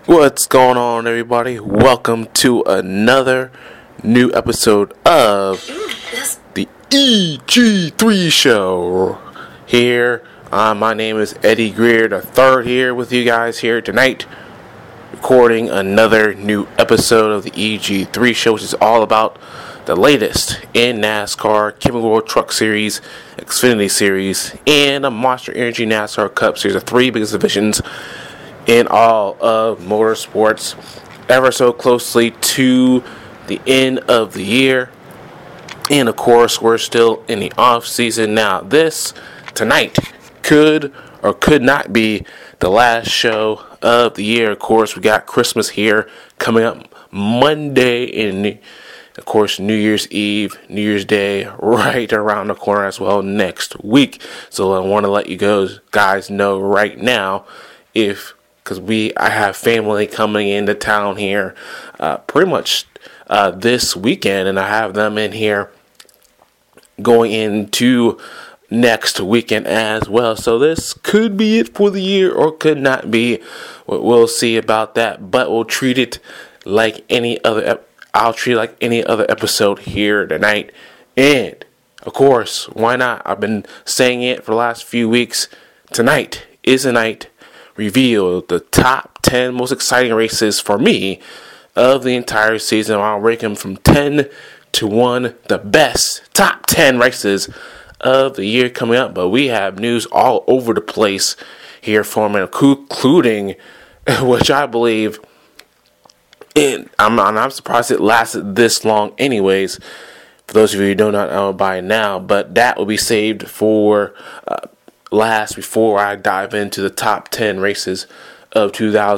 What's going on, everybody? Welcome to another new episode of the EG3 Show. Here, my name is Eddie Greer, the third here with you guys here tonight, recording another new episode of the EG3 Show, which is all about the latest in NASCAR, Camping World Truck Series, Xfinity Series, and the Monster Energy NASCAR Cup Series, the three biggest divisions in all of motorsports, ever so closely to the end of the year. And of course, we're still in the off season now. This tonight could or could not be the last show of the year. Of course, we got Christmas here coming up Monday, and of course, New Year's Eve, New Year's Day, right around the corner as well next week. So I want to let you guys know right now, because I have family coming into town here pretty much this weekend, and I have them in here going into next weekend as well. So this could be it for the year or could not be. We'll see about that, but we'll treat it like any other. I'll treat it like any other episode here tonight. And of course, why not? I've been saying it for the last few weeks. Tonight is the night. Reveal the top 10 most exciting races for me of the entire season. I'll rank them from 10 to 1, the best top 10 races of the year coming up. But we have news all over the place here for me, including, which I believe, and I'm surprised it lasted this long anyways, for those of you who do not know by now, but that will be saved for last before I dive into the top 10 races of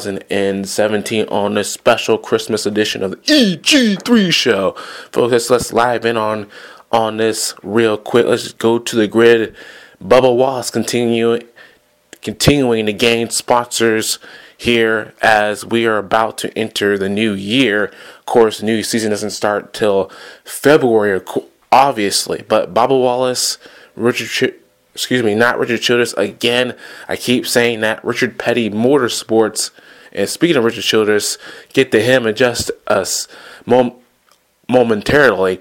2017 on this special Christmas edition of the EG3 Show. Folks, let's dive in on this real quick. Let's just go to the grid. Bubba Wallace continuing to gain sponsors here as we are about to enter the new year. Of course, the new season doesn't start till February, obviously, but Bubba Wallace, not Richard Childress. Again, I keep saying that. Richard Petty Motorsports. And speaking of Richard Childress, get to him in just us momentarily.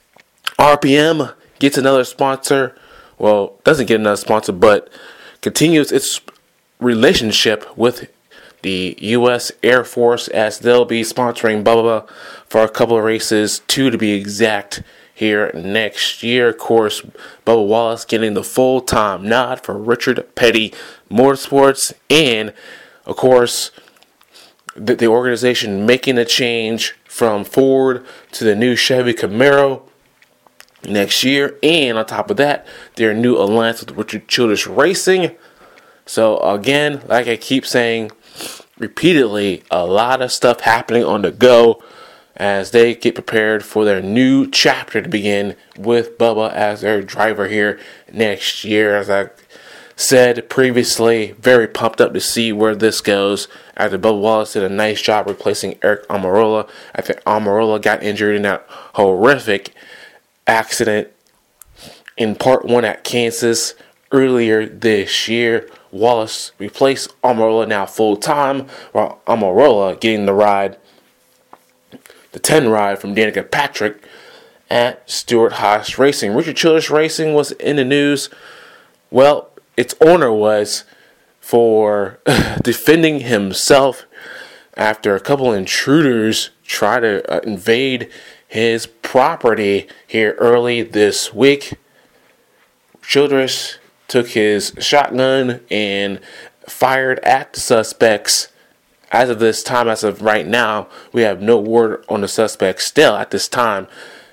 RPM gets another sponsor. Well, doesn't get another sponsor, but continues its relationship with the U.S. Air Force as they'll be sponsoring Bubba for a couple of races, 2 to be exact, here next year. Of course, Bubba Wallace getting the full-time nod for Richard Petty Motorsports, and of course the organization making a change from Ford to the new Chevy Camaro next year, and on top of that, their new alliance with Richard Childress Racing. So again, like I keep saying repeatedly, a lot of stuff happening on the go as they get prepared for their new chapter to begin with Bubba as their driver here next year. As I said previously, very pumped up to see where this goes after Bubba Wallace did a nice job replacing Eric Almirola after Almirola got injured in that horrific accident in Part 1 at Kansas earlier this year. Wallace replaced Almirola now full-time, while Almirola getting the 10 ride from Danica Patrick at Stewart-Haas Racing. Richard Childress Racing was in the news. Well, its owner was for defending himself after a couple intruders tried to invade his property here early this week. Childress took his shotgun and fired at the suspects. As of right now, we have no word on the suspects still at this time.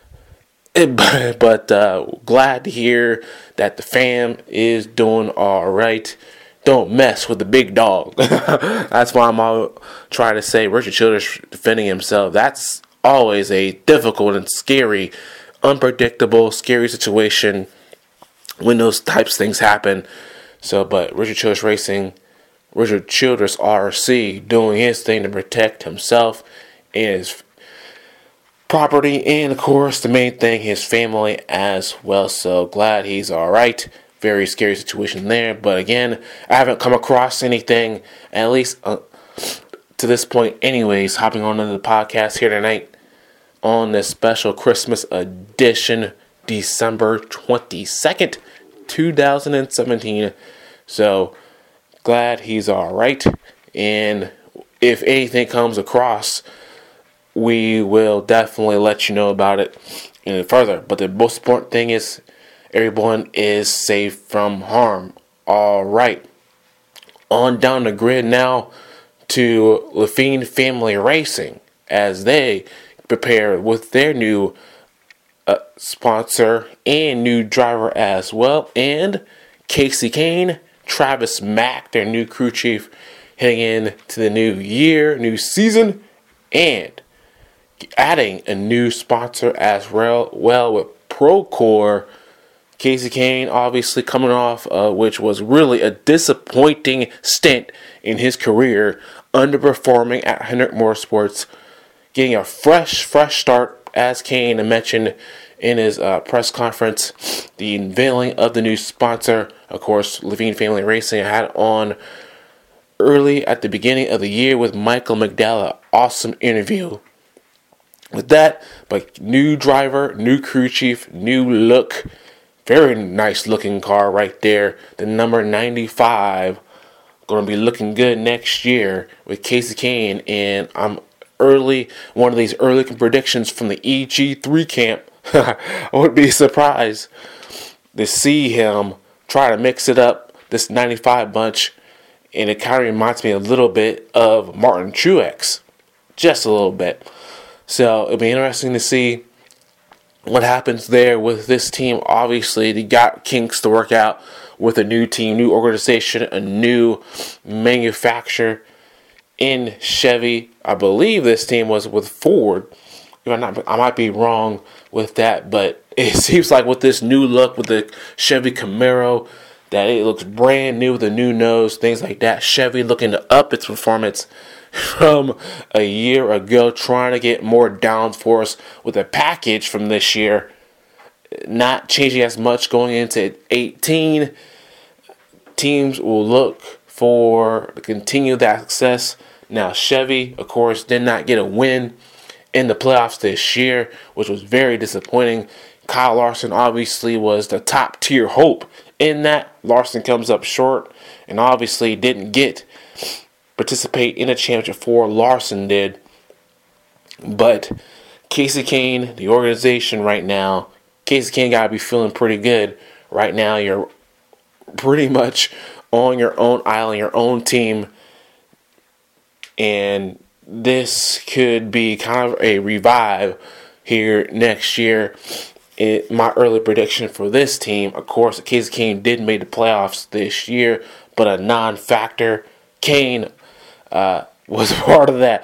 But glad to hear that the fam is doing all right. Don't mess with the big dog. That's why I'm all trying to say Richard Childress defending himself. That's always a difficult and scary, unpredictable, scary situation when those types of things happen. So, but Richard Childress Racing, Richard Childress RC, doing his thing to protect himself and his property, and of course the main thing, his family as well. So glad he's alright. Very scary situation there, but again, I haven't come across anything, at least to this point anyways, hopping on into the podcast here tonight on this special Christmas edition, December 22nd, 2017. So, glad he's alright. And if anything comes across, we will definitely let you know about it any further. But the most important thing is everyone is safe from harm. Alright. On down the grid now to Levine Family Racing as they prepare with their new sponsor and new driver as well. And Kasey Kahne, Travis Mack, their new crew chief, heading into the new year, new season, and adding a new sponsor as well with Procore. Kasey Kahne obviously coming off, which was really a disappointing stint in his career, underperforming at Hendrick Motorsports, getting a fresh start, as Kahne mentioned in his press conference. The unveiling of the new sponsor, of course, Levine Family Racing, I had on early at the beginning of the year with Michael McDowell. Awesome interview with that, but new driver, new crew chief, new look. Very nice looking car right there. The number 95. Going to be looking good next year with Kasey Kahne. And I'm one of these early predictions from the EG3 camp. I would be surprised to see him try to mix it up, this 95 bunch. And it kind of reminds me a little bit of Martin Truex. Just a little bit. So it'll be interesting to see what happens there with this team. Obviously, they got kinks to work out with a new team, new organization, a new manufacturer in Chevy. I believe this team was with Ford. I might be wrong with that, but it seems like with this new look with the Chevy Camaro, that it looks brand new with a new nose, things like that. Chevy looking to up its performance from a year ago, trying to get more downforce with a package from this year, not changing as much going into 18. Teams will look for to continue that success. Now, Chevy, of course, did not get a win in the playoffs this year, which was very disappointing. Kyle Larson obviously was the top tier hope in that. Larson comes up short and obviously didn't participate in a championship for Larson did. But Kasey Kahne, the organization right now, Kasey Kahne got to be feeling pretty good right now. You're pretty much on your own island, your own team, and this could be kind of a revive here next year. My early prediction for this team, of course, Kasey Kahne did make the playoffs this year, but a non-factor. Kahne was part of that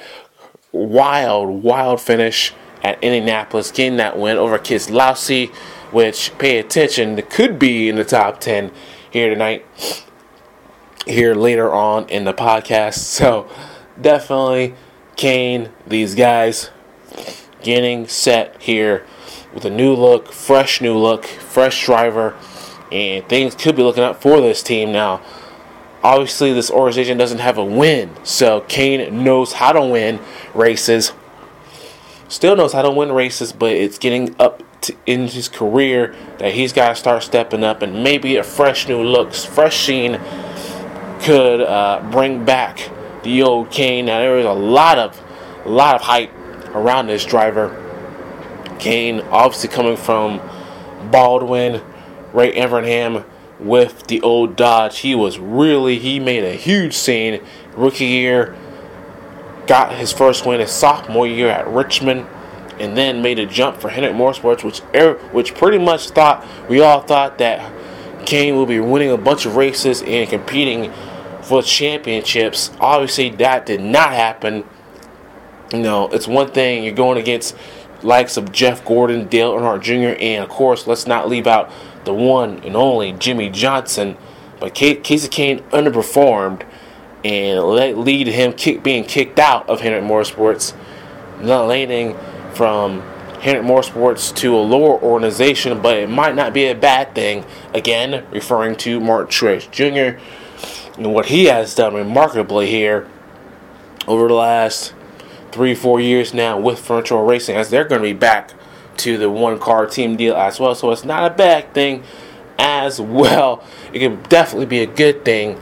wild finish at Indianapolis, getting that win over Keselowski, which, pay attention, could be in the top 10 here tonight, here later on in the podcast. So, definitely, Kahne, these guys getting set here with a new look, fresh driver, and things could be looking up for this team now. Obviously, this organization doesn't have a win, so Kahne knows how to win races. Still knows how to win races, but it's getting up in his career that he's got to start stepping up, and maybe a fresh new looks, fresh sheen could bring back the old Kahne. Now, there is a lot of hype around this driver. Kahne, obviously coming from Baldwin, Ray Evernham, with the old Dodge. He made a huge scene. Rookie year, got his first win his sophomore year at Richmond, and then made a jump for Hendrick Motorsports, which pretty much we all thought that Kahne will be winning a bunch of races and competing for championships. Obviously, that did not happen. You know, it's one thing you're going against likes of Jeff Gordon, Dale Earnhardt Jr., and of course, let's not leave out the one and only Jimmie Johnson. But Kasey Kahne underperformed, and lead to him being kicked out of Hendrick Motorsports, not landing from Hendrick Motorsports to a lower organization, but it might not be a bad thing. Again, referring to Martin Truex Jr. and what he has done remarkably here over the last 3-4 years now with Furniture Racing, as they're going to be back to the one-car team deal as well. So it's not a bad thing as well. It can definitely be a good thing,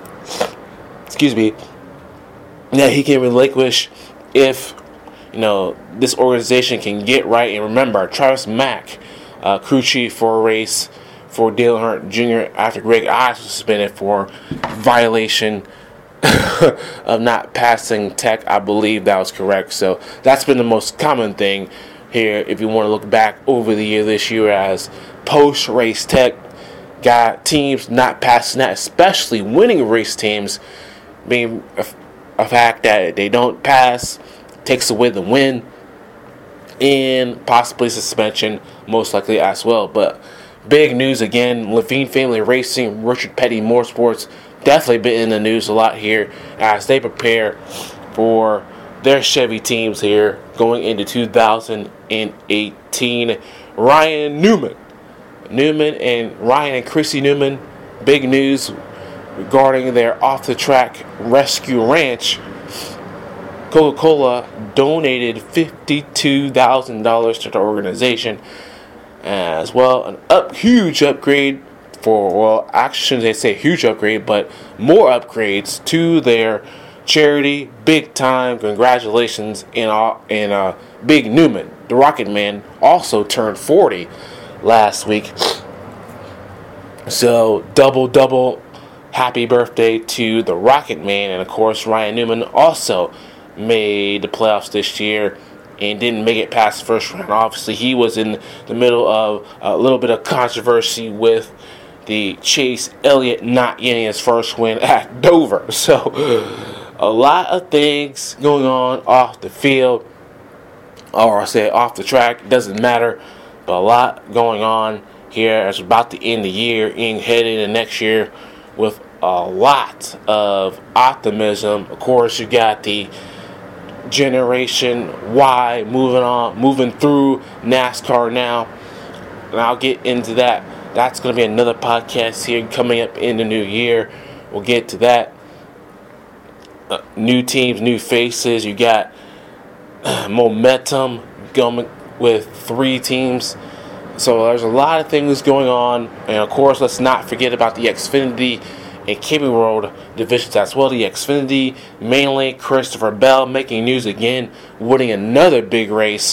that he can relinquish if, this organization can get right. And remember, Travis Mack, crew chief for a race for Dale Earnhardt Jr. after Greg Ives was suspended for violation of not passing tech. I believe that was correct. So that's been the most common thing here if you want to look back over the year this year, as post-race tech got teams not passing that, especially winning race teams, being a fact that they don't pass takes away the win and possibly suspension most likely as well. But big news again, Levine Family Racing, Richard Petty Motorsports definitely been in the news a lot here as they prepare for their Chevy teams here going into 2018. Ryan Newman and Ryan and Chrissy Newman, big news regarding their off-the-track rescue ranch. Coca-Cola donated $52,000 to the organization as well. Huge upgrade I shouldn't say huge upgrade, but more upgrades to their charity. Big time congratulations. And Big Newman, the Rocket Man, also turned 40 last week. So double happy birthday to the Rocket Man. And of course, Ryan Newman also made the playoffs this year and didn't make it past the first round. Obviously, he was in the middle of a little bit of controversy with the Chase Elliott not getting his first win at Dover. So a lot of things going on off the field, or I say off the track, doesn't matter, but a lot going on here as we're about to end the year and head into next year with a lot of optimism. Of course, you got the Generation Y moving through NASCAR now, and I'll get into that. That's going to be another podcast here coming up in the new year. We'll get to that. New teams, new faces. You got momentum going with 3 teams. So there's a lot of things going on. And of course, let's not forget about the Xfinity and Camping World divisions as well. The Xfinity, mainly Christopher Bell making news again, winning another big race.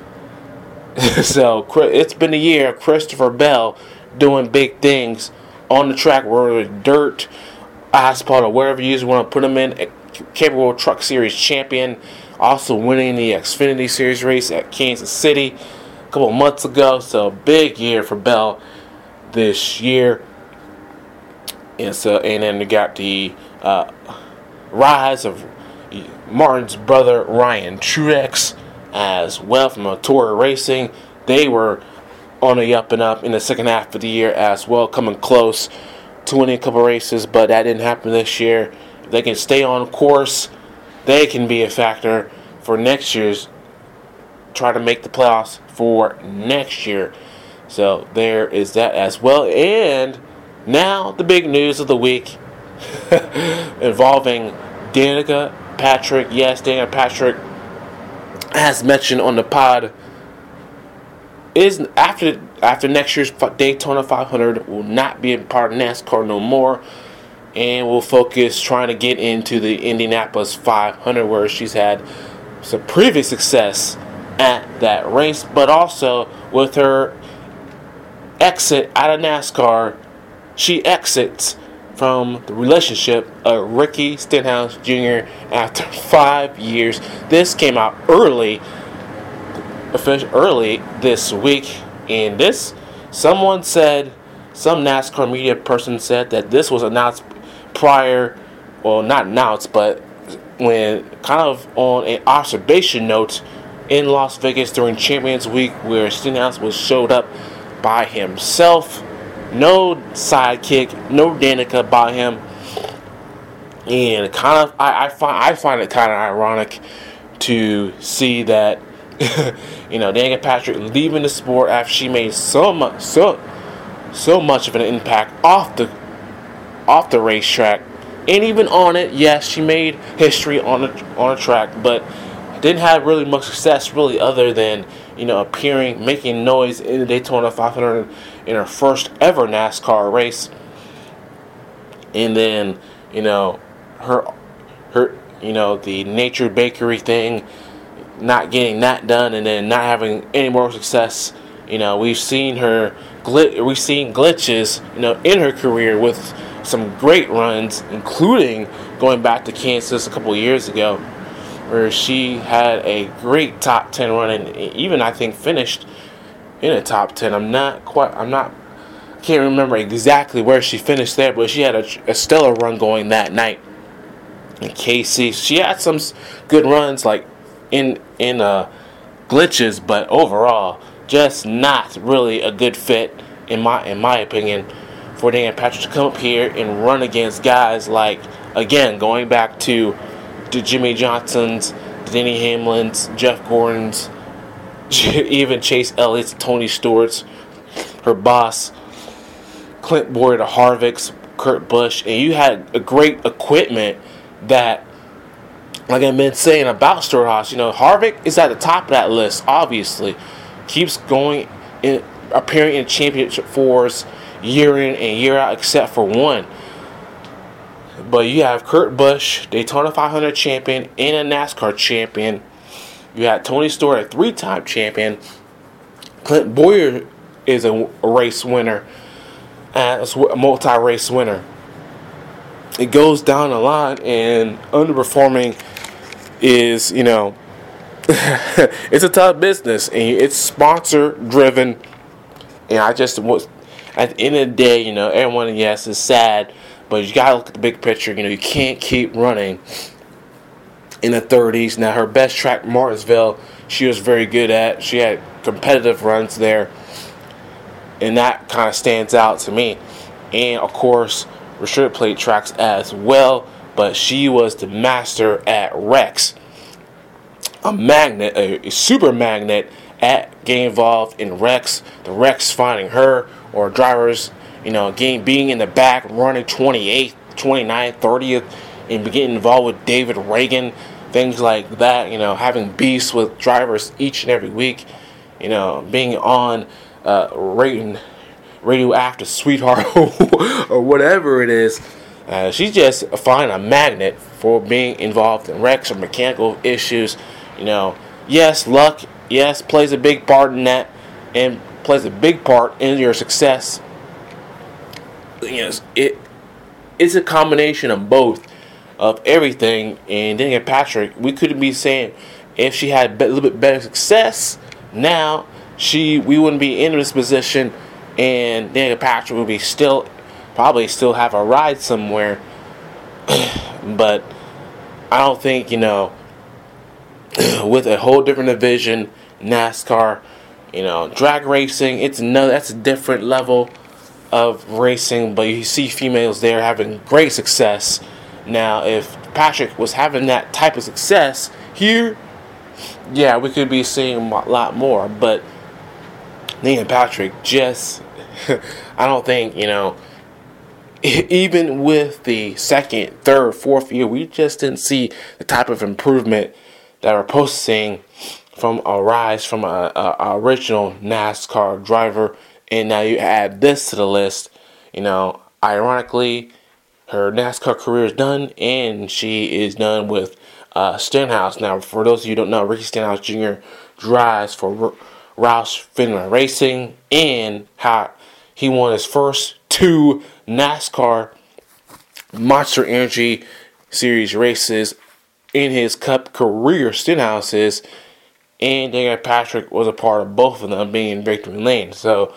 So it's been a year of Christopher Bell doing big things on the track, whether it's dirt, asphalt, or wherever you want to put him in. Camping World Truck Series champion, also winning the Xfinity Series race at Kansas City a couple of months ago. So big year for Bell this year. And then you got the rise of Martin's brother Ryan Truex as well from Motora Racing. They were on the up and up in the second half of the year as well, coming close to winning a couple races, but that didn't happen this year. If they can stay on course, they can be a factor for next year's, try to make the playoffs for next year. So there is that as well. And now the big news of the week involving Danica Patrick. Yes, Danica Patrick, as mentioned on the pod, is after next year's Daytona 500 will not be a part of NASCAR no more, and will focus trying to get into the Indianapolis 500, where she's had some previous success at that race. But also with her exit out of NASCAR, she exits from the relationship of Ricky Stenhouse Jr. after 5 years. This came out early this week, and some NASCAR media person said that this was announced prior, well, not announced, but when kind of on an observation note in Las Vegas during Champions Week, where Stenhouse showed up by himself, no sidekick, no Danica by him, and kind of I find it kind of ironic to see that Danica Patrick leaving the sport after she made so much of an impact off the racetrack And even on it, yes, she made history on a track, but didn't have really much success, really, other than appearing, making noise in the Daytona 500 in her first ever NASCAR race, and then her the Nature Bakery thing, not getting that done, and then not having any more success. We've seen glitches, in her career with some great runs, including going back to Kansas a couple of years ago, where she had a great top 10 run, and even I think finished in a top 10. I can't remember exactly where she finished there, but she had a stellar run going that night. In KC, she had some good runs, like in glitches, but overall, just not really a good fit in my opinion for Dan Patrick to come up here and run against guys like, again, going back to Jimmy Johnson's, Denny Hamlin's, Jeff Gordon's, even Chase Elliott's, Tony Stewart's, her boss, Clint Boyer, the Harvick's, Kurt Busch, and you had a great equipment that, like I've been saying about Stewart-Haas, Harvick is at the top of that list, obviously. Keeps going in, appearing in championship fours year in and year out, except for one. But you have Kurt Busch, Daytona 500 champion and a NASCAR champion. You had Tony Stewart, a 3-time champion. Clint Boyer is a race winner, a multi-race winner. It goes down the line, and underperforming is, it's a tough business, and it's sponsor driven. And at the end of the day, everyone, yes, is sad, but you gotta look at the big picture. You can't keep running in the 30s. Now, her best track, Martinsville, she was very good at. She had competitive runs there, and that kind of stands out to me. And of course, restricted plate tracks as well, but she was the master at wrecks. A super magnet at getting involved in wrecks. The wrecks finding her, or drivers, being in the back, running 28th, 29th, 30th, and getting involved with David Reagan, things like that. Having beefs with drivers each and every week. Being on Radioactive Sweetheart or whatever it is. She's just a magnet for being involved in wrecks or mechanical issues. Yes, luck, yes, plays a big part in that, and plays a big part in your success. It's a combination of both, of everything. And then Patrick, we could be saying if she had a little bit better success, now we wouldn't be in this position, and Danica Patrick would be probably still have a ride somewhere. But I don't think, with a whole different division, NASCAR, drag racing, that's a different level of racing, but you see females there having great success. Now, if Patrick was having that type of success here, yeah, we could be seeing a lot more. But Danica Patrick just, I don't think, even with the second, third, fourth year, we just didn't see the type of improvement that we're posting from a rise from a original NASCAR driver. And now you add this to the list. Ironically, her NASCAR career is done, and she is done with Stenhouse. Now, for those of you who don't know, Ricky Stenhouse Jr. drives for Roush Fenway Racing, and how he won his first 2 NASCAR Monster Energy Series races in his Cup career. Stenhouse is, and Danica Patrick was a part of both of them being in Victory Lane. So,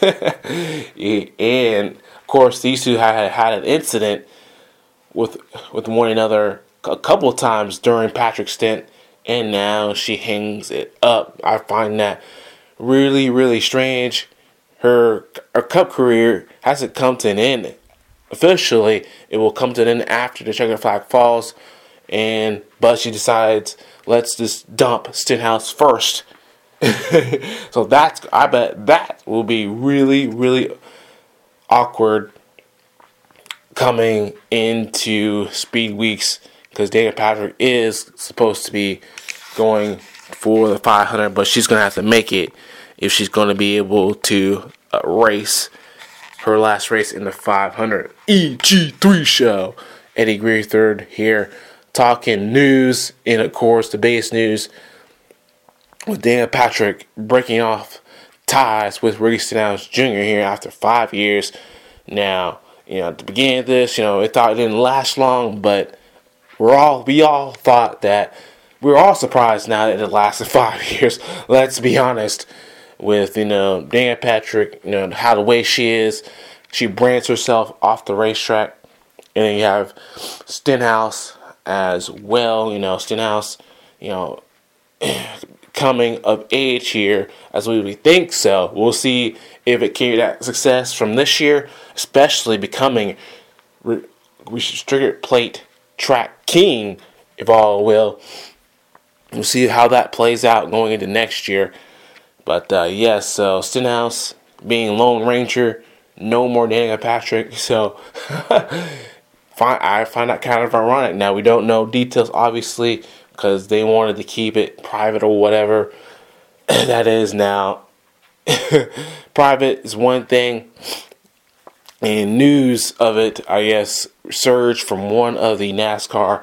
and of course, these two had an incident with one another a couple of times during Patrick's stint, and now she hangs it up. I find that really, really strange. Her Cup career hasn't come to an end officially. It will come to an end after the checkered flag falls, but she decides, let's just dump Stenhouse first. So I bet that will be really, really awkward coming into speed weeks, because Danielle Patrick is supposed to be going for the 500, but she's going to have to make it if she's going to be able to race her last race in the 500. EG3 show. Eddie Greer III here, talking news, and of course the biggest news with Danielle Patrick breaking off ties with Ricky Stenhouse Jr. here after 5 years. Now, at the beginning of this, it thought it didn't last long, but we all thought that. We're all surprised now that it lasted 5 years. Let's be honest with, Danielle Patrick, how the way she is. She brands herself off the racetrack. And then you have Stenhouse as well. Stenhouse, coming of age here as we think so. We'll see if it carried that success from this year, especially becoming restricted plate track king, if all will. We'll see how that plays out going into next year. But yes, so Stenhouse being Lone Ranger, no more Danielle Patrick. So I find that kind of ironic. Now, we don't know details, obviously, because they wanted to keep it private or whatever that is now. Private is one thing, and news of it, I guess, surged from one of the NASCAR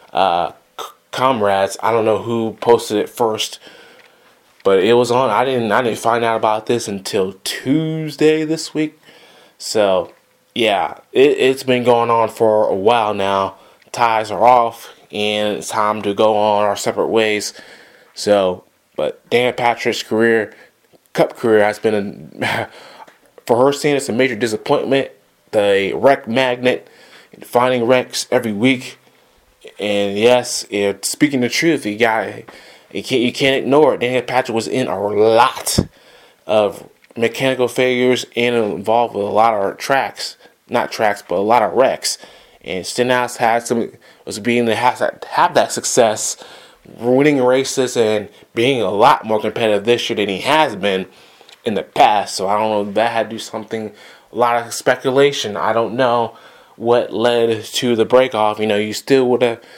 comrades. I don't know who posted it first, but it was on. I didn't find out about this until Tuesday this week. So yeah, it's been going on for a while now. Ties are off, and it's time to go on our separate ways. So, but Danielle Patrick's Cup career has been, for her scene, it's a major disappointment. The wreck magnet, finding wrecks every week. And yes, speaking the truth, you can't ignore it. Danielle Patrick was in a lot of mechanical failures and involved with a lot of not tracks, but a lot of wrecks. And Stenhouse was being to have that success, winning races and being a lot more competitive this year than he has been in the past. So I don't know if that had to do something. A lot of speculation. I don't know what led to the break off. You still would have,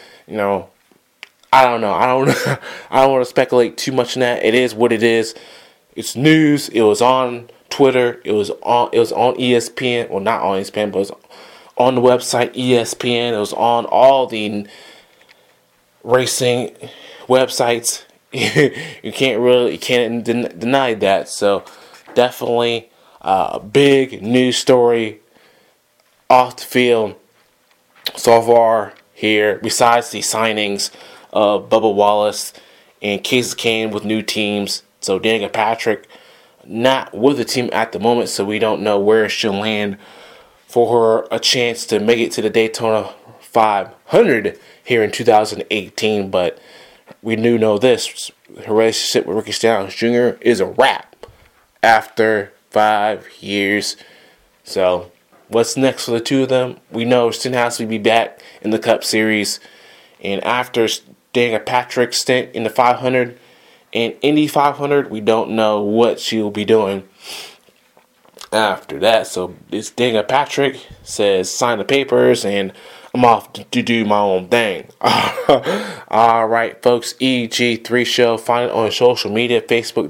I don't know. I don't want to speculate too much in that. It is what it is. It's news. It was on Twitter. It was on ESPN. Well, not on ESPN, but it was on the website ESPN. It was on all the racing websites. you can't deny that. So definitely a big news story off the field so far here, besides the signings of Bubba Wallace and Kasey Kahne with new teams. So Danielle Patrick not with the team at the moment, so we don't know where she'll land for her a chance to make it to the Daytona 500 here in 2018. But we do know this: her relationship with Ricky Stenhouse Jr. is a wrap after 5 years. So what's next for the two of them? We know Stenhouse will be back in the Cup Series, and after Danielle Patrick's stint in the 500 and Indy 500, we don't know what she'll be doing after that. So it's Danielle Patrick says, sign the papers, and I'm off to do my own thing. Alright, folks, EG3 Show. Find it on social media,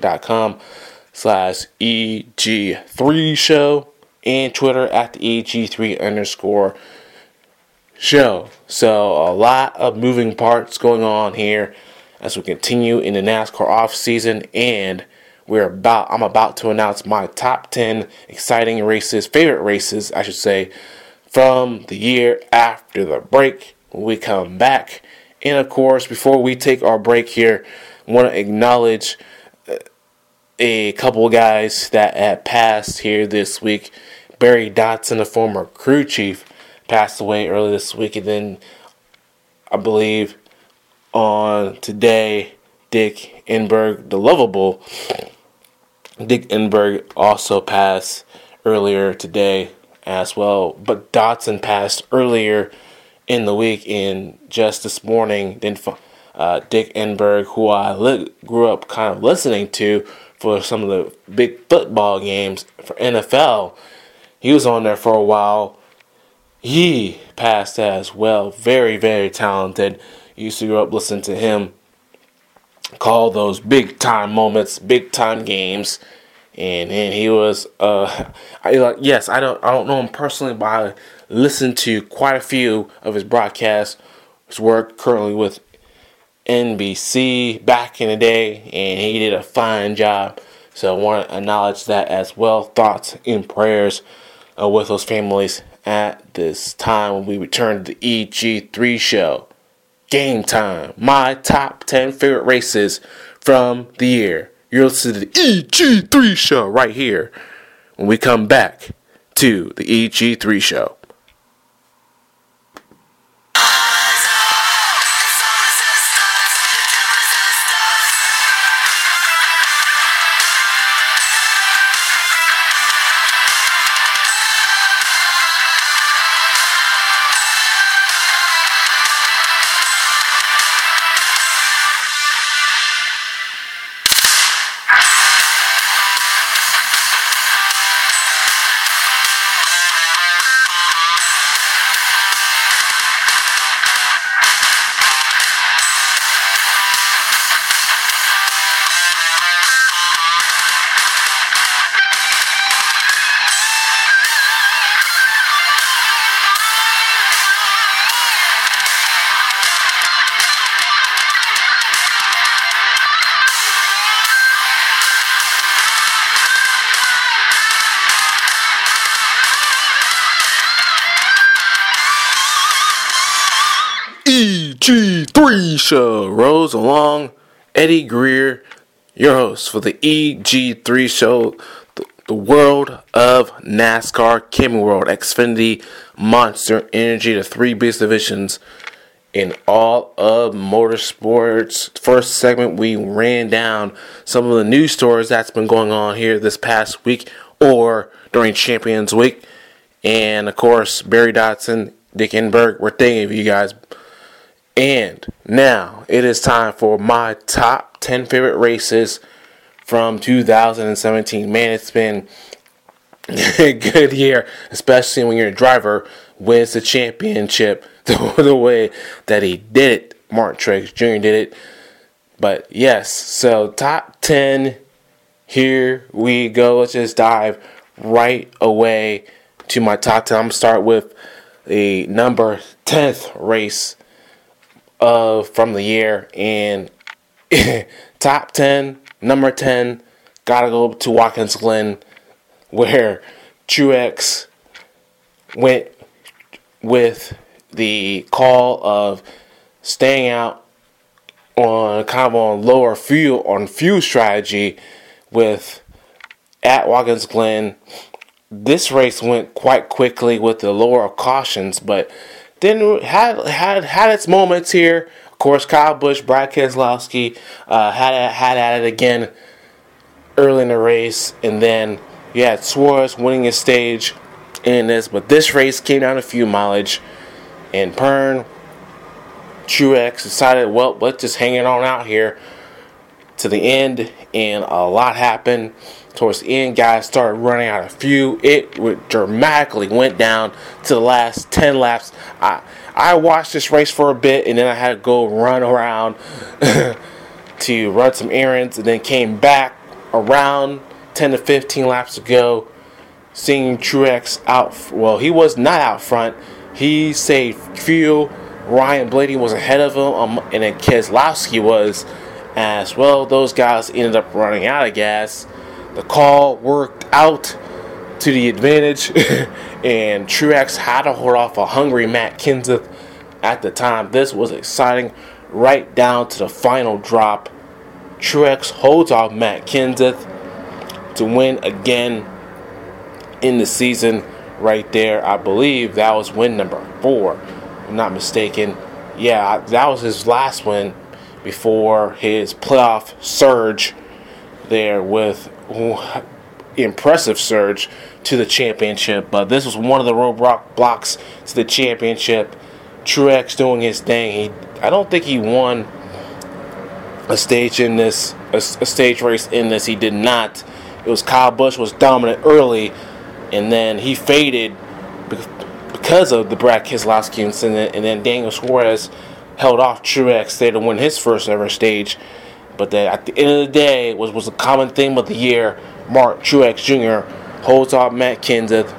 facebook.com/EG3 Show, and Twitter at the EG3_show. So a lot of moving parts going on here as we continue in the NASCAR off season, and I'm about to announce my top 10 exciting races, favorite races, I should say, from the year after the break when we come back. And of course, before we take our break here, I want to acknowledge a couple of guys that had passed here this week. Barry Dotson, the former crew chief, passed away earlier this week, and then I believe on today, Dick Enberg, the lovable Dick Enberg, also passed earlier today as well. But Dotson passed earlier in the week, and just this morning, then Dick Enberg, who I grew up kind of listening to for some of the big football games for NFL, he was on there for a while. he passed as well. Very, very talented. Used to grow up listening to him call those big time moments, big time games. And he was I don't know him personally, but I listened to quite a few of his broadcasts. His work currently with NBC back in the day, and he did a fine job. So I want to acknowledge that as well. Thoughts and prayers with those families at this time when we return to the EG3 show. Game time. My top 10 favorite races from the year. You're listening to the EG3 show right here when we come back to the EG3 show. EG3 show rolls along. Eddie Greer, your host for the EG3 show, the world of NASCAR, Camping World, Xfinity, Monster Energy, the three biggest divisions in all of motorsports. First segment, we ran down some of the news stories that's been going on here this past week or during Champions Week. And of course, Barry Dodson, Dick Enberg, we're thinking of you guys. And now it is time for my top 10 favorite races from 2017. Man, it's been a good year, especially when your driver wins the championship the way that he did it. Martin Truex Jr. did it. But yes, so top 10, here we go. Let's just dive right away to my top 10. I'm going to start with the number 10th race from the year, and top 10, number 10, gotta go to Watkins Glen, where Truex went with the call of staying out on kind of on lower fuel strategy with at Watkins Glen. This race went quite quickly with the lower cautions, but then had its moments here. Of course, Kyle Busch, Brad Keselowski had at it again early in the race, and then you had Suarez winning his stage in this. But this race came down to fuel mileage, and Truex decided, well, let's just hang it on out here to the end, and a lot happened. Towards the end, guys started running out of fuel. It dramatically went down to the last 10 laps. I watched this race for a bit, and then I had to go run around to run some errands, and then came back around 10 to 15 laps ago, seeing Truex out. Well, he was not out front. He saved fuel. Ryan Blaney was ahead of him, and then Keselowski was as well. Those guys ended up running out of gas. The call worked out to the advantage, and Truex had to hold off a hungry Matt Kenseth at the time. This was exciting right down to the final drop. Truex holds off Matt Kenseth to win again in the season right there. I believe that was win number 4, if I'm not mistaken. Yeah, that was his last win before his playoff surge there with impressive surge to the championship. But this was one of the roadblock blocks to the championship. Truex doing his thing. I don't think he won a stage in this, a stage race in this. He did not. It was Kyle Busch was dominant early, and then he faded because of the Brad Keselowski incident, and then Daniel Suarez held off Truex there to win his first ever stage. But then at the end of the day, was a common theme of the year. Mark Truex Jr. holds off Matt Kenseth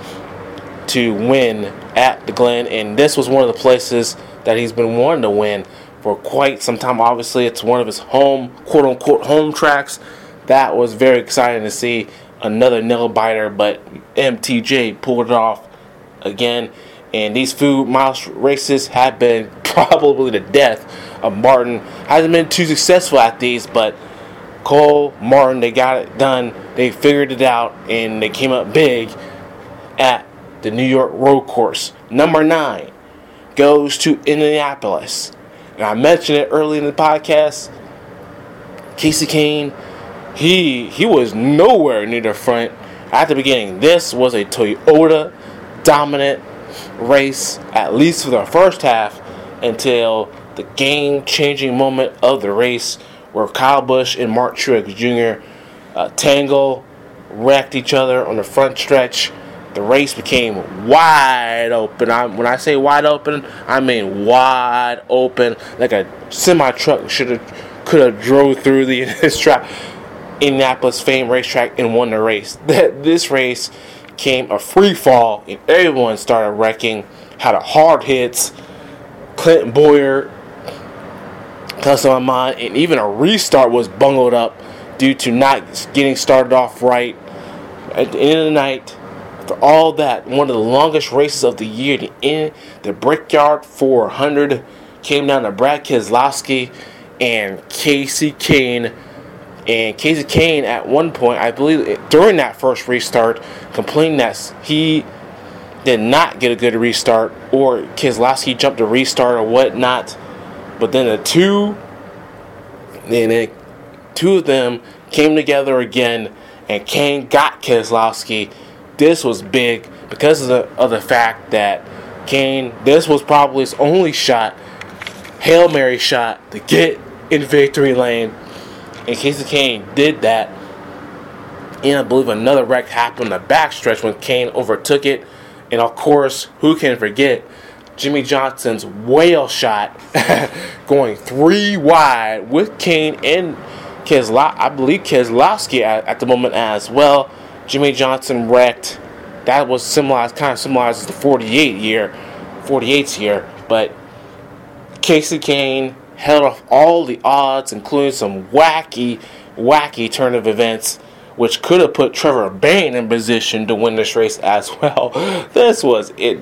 to win at the Glen, and this was one of the places that he's been wanting to win for quite some time. Obviously, it's one of his home, quote-unquote, home tracks. That was very exciting to see. Another nail-biter, but MTJ pulled it off again. And these few mile races have been probably the death of Martin. Hasn't been too successful at these, but Cole, Martin, they got it done. They figured it out, and they came up big at the New York Road Course. Number 9 goes to Indianapolis. And I mentioned it early in the podcast. Kasey Kahne, he was nowhere near the front at the beginning. This was a Toyota dominant race, at least for the first half, until the game-changing moment of the race where Kyle Busch and Mark Truex Jr. Tangle, wrecked each other on the front stretch. The race became wide open. When I say wide open, I mean wide open, like a semi-truck could have drove through this track. Indianapolis Fame Racetrack and won the race. This race came a free fall, and everyone started wrecking. Had a hard hits. Clinton Boyer comes to my mind, and even a restart was bungled up due to not getting started off right. At the end of the night, after all that, one of the longest races of the year, the Brickyard 400 came down to Brad Keselowski and Kasey Kahne. And Kasey Kahne, at one point, I believe during that first restart, complained that he did not get a good restart, or Keselowski jumped a restart or whatnot. But then the two of them came together again, and Kahne got Keselowski. This was big because of the fact that Kahne, this was probably his only shot, Hail Mary shot, to get in victory lane. And Kasey Kahne did that. And I believe another wreck happened in the backstretch when Kahne overtook it. And of course, who can forget Jimmie Johnson's whale shot going 3 wide with Kahne and I believe Keselowski at the moment as well. Jimmie Johnson wrecked. That was kind of symbolizes the 48th year. But Kasey Kahne held off all the odds, including some wacky turn of events, which could have put Trevor Bayne in position to win this race as well. This was it.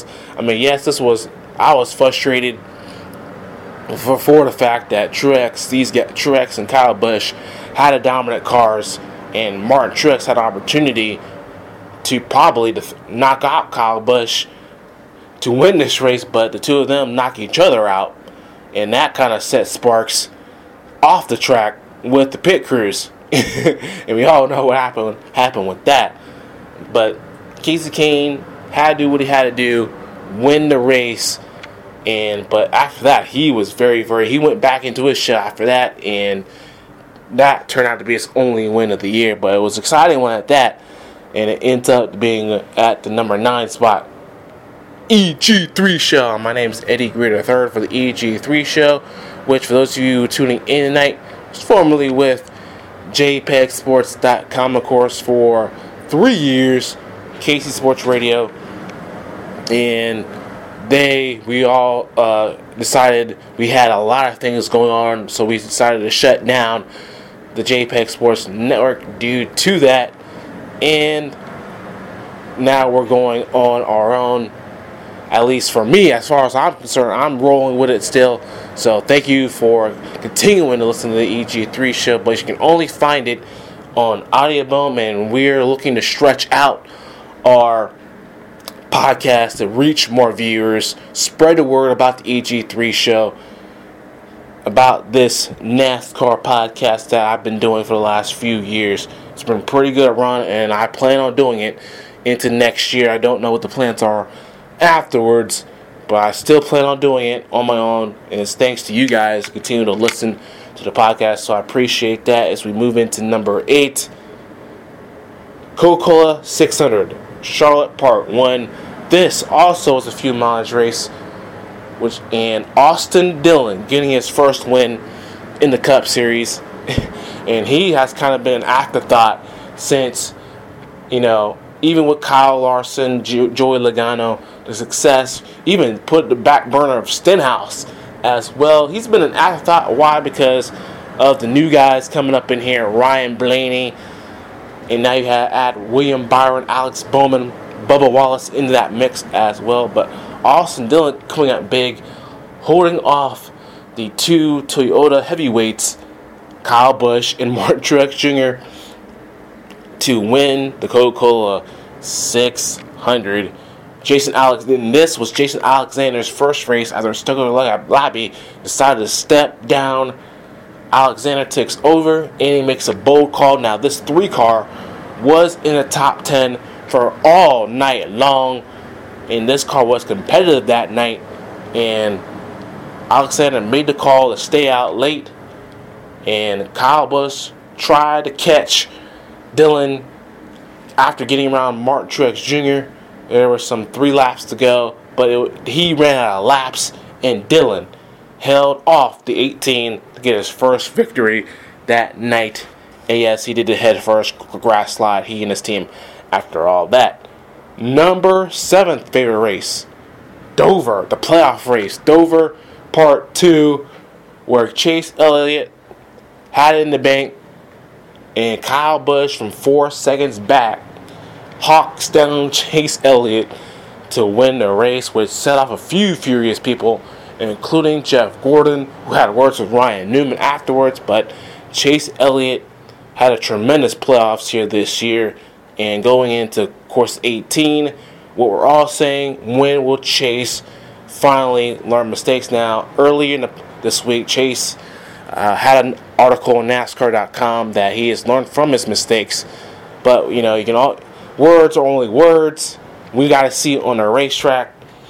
I was frustrated for the fact that Truex and Kyle Busch had a dominant cars, and Martin Truex had an opportunity to probably knock out Kyle Busch to win this race, but the two of them knock each other out. And that kind of set sparks off the track with the pit crews. And we all know what happened with that. But Kasey Kahne had to do what he had to do, win the race. But after that, he was he went back into his shot after that. And that turned out to be his only win of the year. But it was an exciting one at that. And it ends up being at the number 9 spot. EG3 Show. My name is Eddie Greer III for the EG3 Show, which for those of you tuning in tonight, is formerly with JPEGsports.com, of course, for 3 years, KC Sports Radio, and we all decided we had a lot of things going on, so we decided to shut down the JPEG Sports Network due to that, and now we're going on our own. At least for me, as far as I'm concerned, I'm rolling with it still. So thank you for continuing to listen to the EG3 Show. But you can only find it on Audioboom, and we're looking to stretch out our podcast to reach more viewers. Spread the word about the EG3 Show, about this NASCAR podcast that I've been doing for the last few years. It's been a pretty good run, and I plan on doing it into next year. I don't know what the plans are afterwards, but I still plan on doing it on my own, and it's thanks to you guys continue to listen to the podcast, so I appreciate that. As we move into number 8, Coca-Cola 600 Charlotte Part 1. this also was a few mileage race, and Austin Dillon getting his first win in the Cup Series. And he has kind of been an afterthought since, even with Kyle Larson, Joey Logano, the success, even put the back burner of Stenhouse as well. He's been an afterthought. Why? Because of the new guys coming up in here, Ryan Blaney, and now you add William Byron, Alex Bowman, Bubba Wallace into that mix as well. But Austin Dillon coming up big, holding off the two Toyota heavyweights, Kyle Busch and Martin Truex Jr., to win the Coca-Cola 600. This was Jason Alexander's first race after Stokely Labbe decided to step down. Alexander takes over and he makes a bold call. Now this 3-car was in the top 10 for all night long, and this car was competitive that night, and Alexander made the call to stay out late, and Kyle Busch tried to catch Dillon after getting around Martin Truex Jr. There were some 3 laps to go, but he ran out of laps, and Dillon held off the 18 to get his first victory that night. And yes, he did the head first grass slide, he and his team, after all that. Number 7th favorite race, Dover, the playoff race. Dover Part 2, where Chase Elliott had it in the bank, and Kyle Busch from 4 seconds back hawks down Chase Elliott to win the race, which set off a few furious people, including Jeff Gordon, who had words with Ryan Newman afterwards. But Chase Elliott had a tremendous playoffs here this year, and going into course 18, what we're all saying, when will Chase finally learn mistakes? Now, earlier this week, Chase had an article on NASCAR.com that he has learned from his mistakes, but words are only words. We got to see it on the racetrack.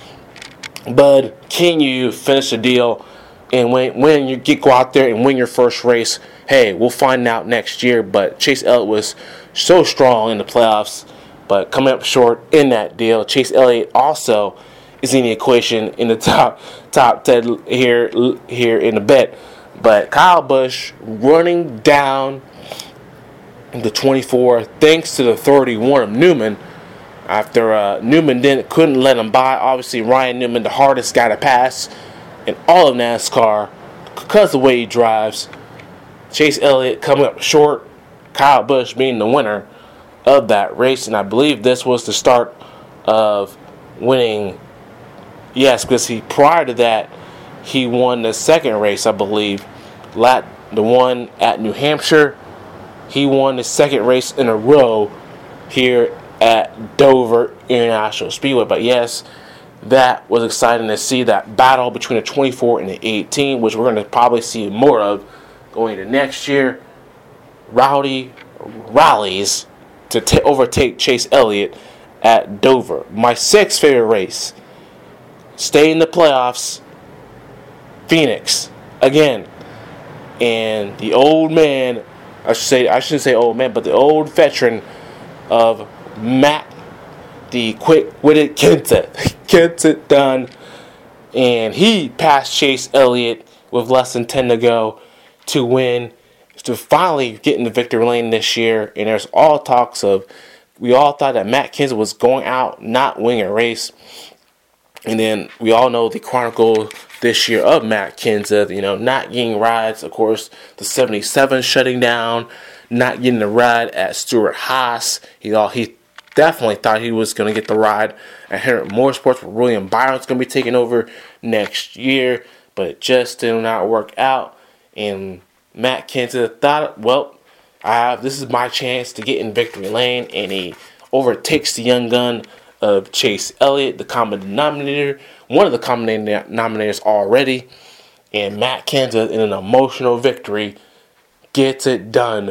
Bud, can you finish the deal? And when you go out there and win your first race, hey, we'll find out next year. But Chase Elliott was so strong in the playoffs, but coming up short in that deal. Chase Elliott also is in the equation in the top 10 here in the bet. But Kyle Busch running down the 24 thanks to the 31 of Newman. After Newman couldn't let him by. Obviously, Ryan Newman, the hardest guy to pass in all of NASCAR because of the way he drives. Chase Elliott coming up short. Kyle Busch being the winner of that race. And I believe this was the start of winning. Yes, because prior to that, he won the second race, I believe. The one at New Hampshire. He won the second race in a row here at Dover International Speedway. But yes, that was exciting to see, that battle between the 24 and the 18, which we're going to probably see more of going into next year. Rowdy rallies to overtake Chase Elliott at Dover. My 6th favorite race, stay in the playoffs, Phoenix again. And the old man, I shouldn't say old man, but the old veteran of Matt, the quick-witted Kenseth, gets it done. And he passed Chase Elliott with less than 10 to go to win, to finally get in the victory lane this year. And there's all talks of, we all thought that Matt Kenseth was going out, not winning a race. And then we all know the chronicle this year of Matt Kenseth, not getting rides. Of course, the 77 shutting down, not getting the ride at Stewart-Haas. He definitely thought he was going to get the ride at Hendrick Motorsports, where William Byron's going to be taking over next year. But it just did not work out. And Matt Kenseth thought, this is my chance to get in victory lane. And he overtakes the young gun of Chase Elliott, the common denominator, one of the common denominators already. And Matt Kenseth, in an emotional victory, gets it done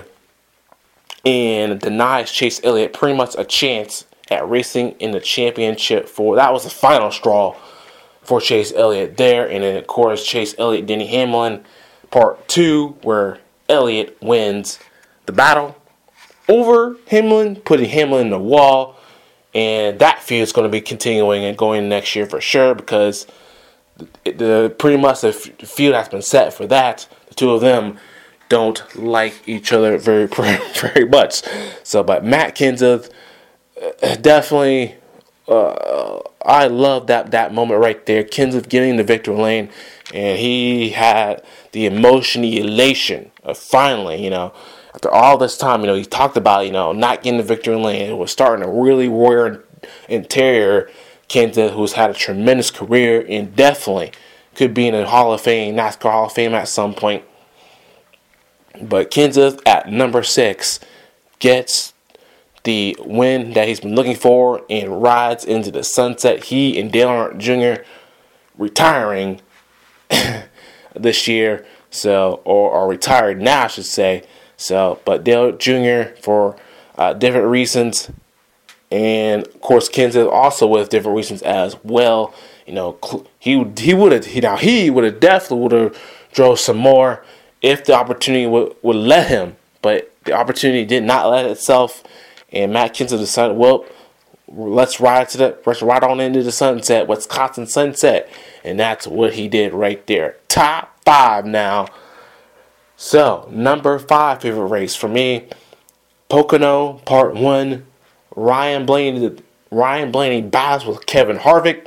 and denies Chase Elliott pretty much a chance at racing in the championship. That was the final straw for Chase Elliott there. And then, of course, Chase Elliott, Denny Hamlin, Part 2, where Elliott wins the battle over Hamlin, putting Hamlin in the wall. And that feud is going to be continuing and going next year for sure, because the pretty much the feud has been set for that. The two of them don't like each other very very much. So, but Matt Kenseth, definitely, I love that moment right there. Kenseth getting the victory lane, and he had the emotion, the elation of finally, after all this time, he talked about, not getting the victory lane. It was starting to really wear and tear Kenseth, who's had a tremendous career and definitely could be in a Hall of Fame, NASCAR Hall of Fame at some point. But Kenseth at number 6 gets the win that he's been looking for and rides into the sunset. He and Dale Earnhardt Jr. retiring this year, or retired now, I should say. But Dale Jr. for different reasons, and of course Kenseth also with different reasons as well. He would have definitely drove some more if the opportunity would let him, but the opportunity did not let itself. And Matt Kenseth decided, well, let's ride on into the sunset, Wisconsin sunset, and that's what he did right there. Top 5 now. So, number 5 favorite race for me, Pocono Part 1. Ryan Blaney battles with Kevin Harvick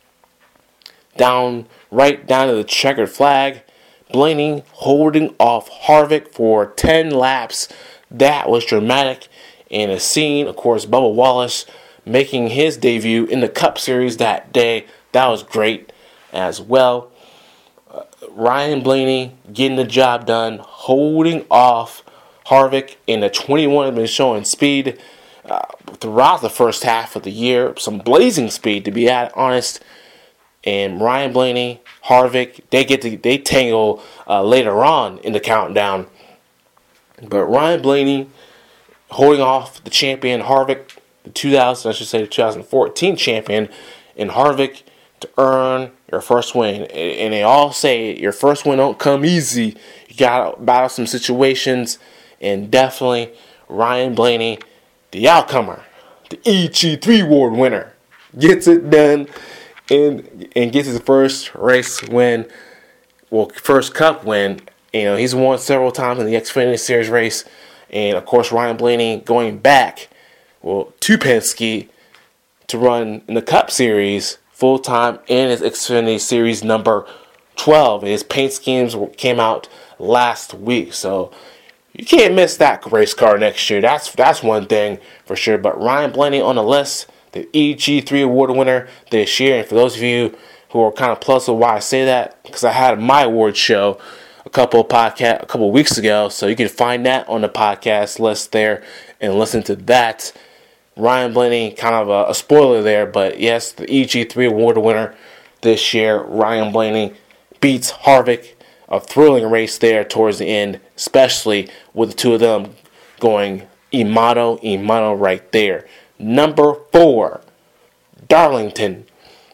right down to the checkered flag. Blaney holding off Harvick for 10 laps. That was dramatic. And a scene, of course, Bubba Wallace making his debut in the Cup Series that day. That was great as well. Ryan Blaney getting the job done, holding off Harvick in the 21. Has been showing speed throughout the first half of the year. Some blazing speed, to be honest. And Ryan Blaney, Harvick, they tangle later on in the countdown. But Ryan Blaney holding off the champion Harvick, the 2014 champion, and Harvick to earn your first win. And they all say your first win don't come easy. You gotta battle some situations, and definitely Ryan Blaney, the outcomer, the EG3 award winner, gets it done and gets his first race win, first Cup win. He's won several times in the Xfinity Series race. And, of course, Ryan Blaney going back, to Penske to run in the Cup Series full-time in his Xfinity Series number 12. His paint schemes came out last week. So, you can't miss that race car next year. That's one thing for sure. But Ryan Blaney on the list, the EG3 award winner this year. And for those of you who are kind of puzzled why I say that, because I had my award show a couple weeks ago, so you can find that on the podcast list there and listen to that. Ryan Blaney, kind of a spoiler there, but yes, the EG3 award winner this year. Ryan Blaney beats Harvick. A thrilling race there towards the end, especially with the two of them going Imano right there. Number 4, Darlington.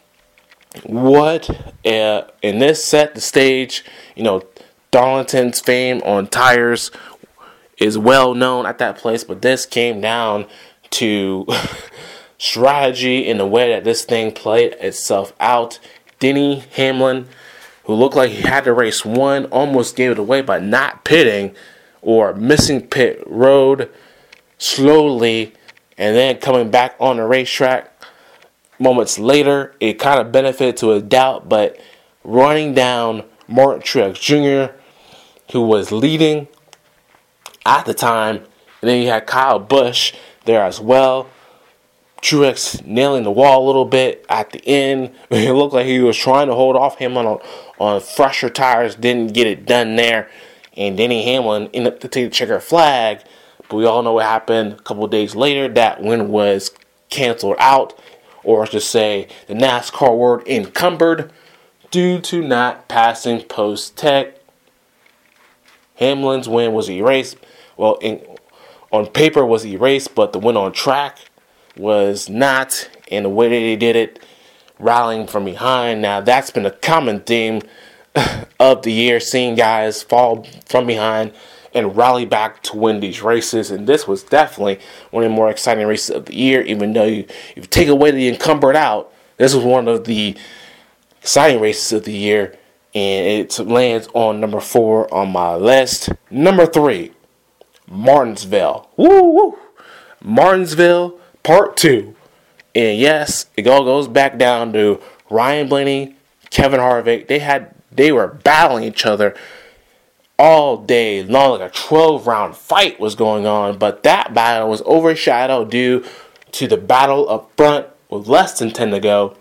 And this set the stage, Darlington's fame on tires is well known at that place, but this came down to strategy in the way that this thing played itself out. Denny Hamlin, who looked like he had to race one, almost gave it away by not pitting or missing pit road slowly and then coming back on the racetrack moments later. It kind of benefited to a doubt, but running down Martin Truex Jr., who was leading at the time, and then you had Kyle Busch there as well. Truex nailing the wall a little bit at the end. It looked like he was trying to hold off Hamlin on fresher tires, didn't get it done there, and Denny Hamlin ended up to take the checker flag. But we all know what happened a couple of days later. That win was canceled out, or to say the NASCAR word encumbered, due to not passing post-tech. Hamlin's win was erased. Well, on paper was erased, but the win on track was not. And the way that they did it, rallying from behind. Now, that's been a common theme of the year, seeing guys fall from behind and rally back to win these races. And this was definitely one of the more exciting races of the year. Even though you take away the encumbered out, this was one of the exciting races of the year. And it lands on number 4 on my list. Number 3, Martinsville. Woo woo! Martinsville Part 2. And yes, it all goes back down to Ryan Blaney, Kevin Harvick. They were battling each other all day long. Like a 12-round fight was going on. But that battle was overshadowed due to the battle up front with less than 10 to go,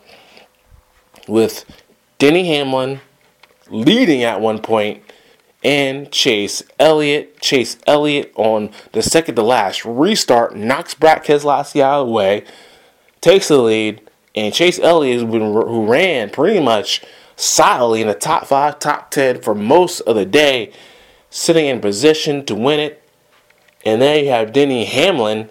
with Denny Hamlin leading at one point, and Chase Elliott. Chase Elliott on the second to last restart knocks Brad Keselowski out of the way, takes the lead, and Chase Elliott, who ran pretty much solidly in the top 5, top 10 for most of the day, sitting in position to win it. And then you have Denny Hamlin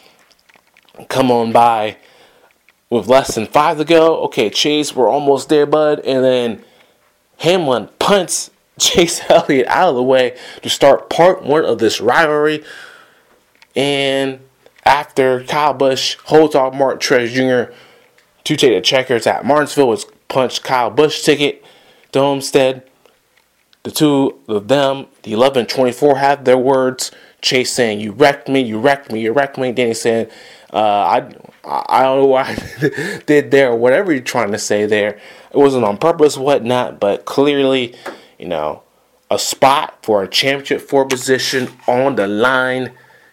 come on by with less than 5 to go. Okay, Chase, we're almost there, bud. And then Hamlin punts Chase Elliott out of the way to start part 1 of this rivalry. And after Kyle Busch holds off Martin Truex Jr. to take the checkers at Martinsville, which punched Kyle Busch's ticket to Homestead, the two of them, the 11 and 24, have their words. Chase saying, "You wrecked me, you wrecked me, you wrecked me." Danny saying, I don't know what I did there, or whatever you're trying to say there. It wasn't on purpose, whatnot, but clearly, a spot for a championship 4 position on the line,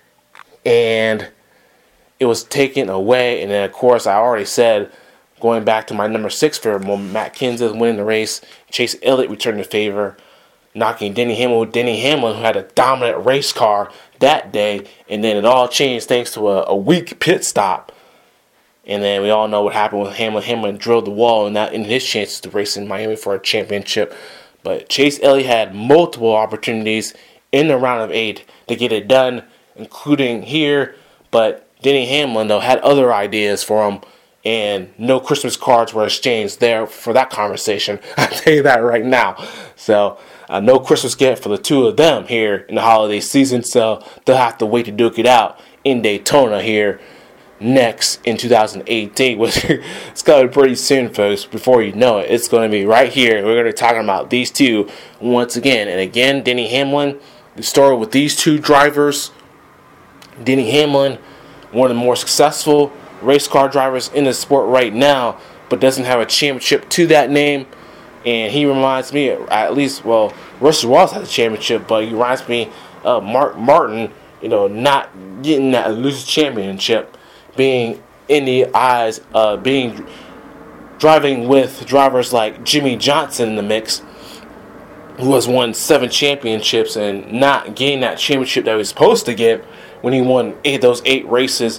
and it was taken away. And then, of course, I already said, going back to my number 6 favorite moment, Matt Kenseth winning the race, Chase Elliott returned the favor, knocking Denny Hamlin, who had a dominant race car that day. And then it all changed thanks to a weak pit stop. And then we all know what happened with Hamlin. Hamlin drilled the wall, and that ended his chances to race in Miami for a championship. But Chase Elliott had multiple opportunities in the round of 8 to get it done, including here. But Denny Hamlin, though, had other ideas for him, and no Christmas cards were exchanged there for that conversation. I'll tell you that right now. So, no Christmas gift for the two of them here in the holiday season. So, they'll have to wait to duke it out in Daytona here next in 2018. It's going to be pretty soon, folks. Before you know it, it's going to be right here. We're going to be talking about these two once again. And again, Denny Hamlin, the story with these two drivers. Denny Hamlin, one of the more successful race car drivers in the sport right now, but doesn't have a championship to that name. And he reminds me, at least, well, Russell Wallace has a championship, but he reminds me of Mark Martin, not getting that elusive championship, being in the eyes of driving with drivers like Jimmy Johnson in the mix, who has won 7 championships, and not getting that championship that he was supposed to get when he won those 8 races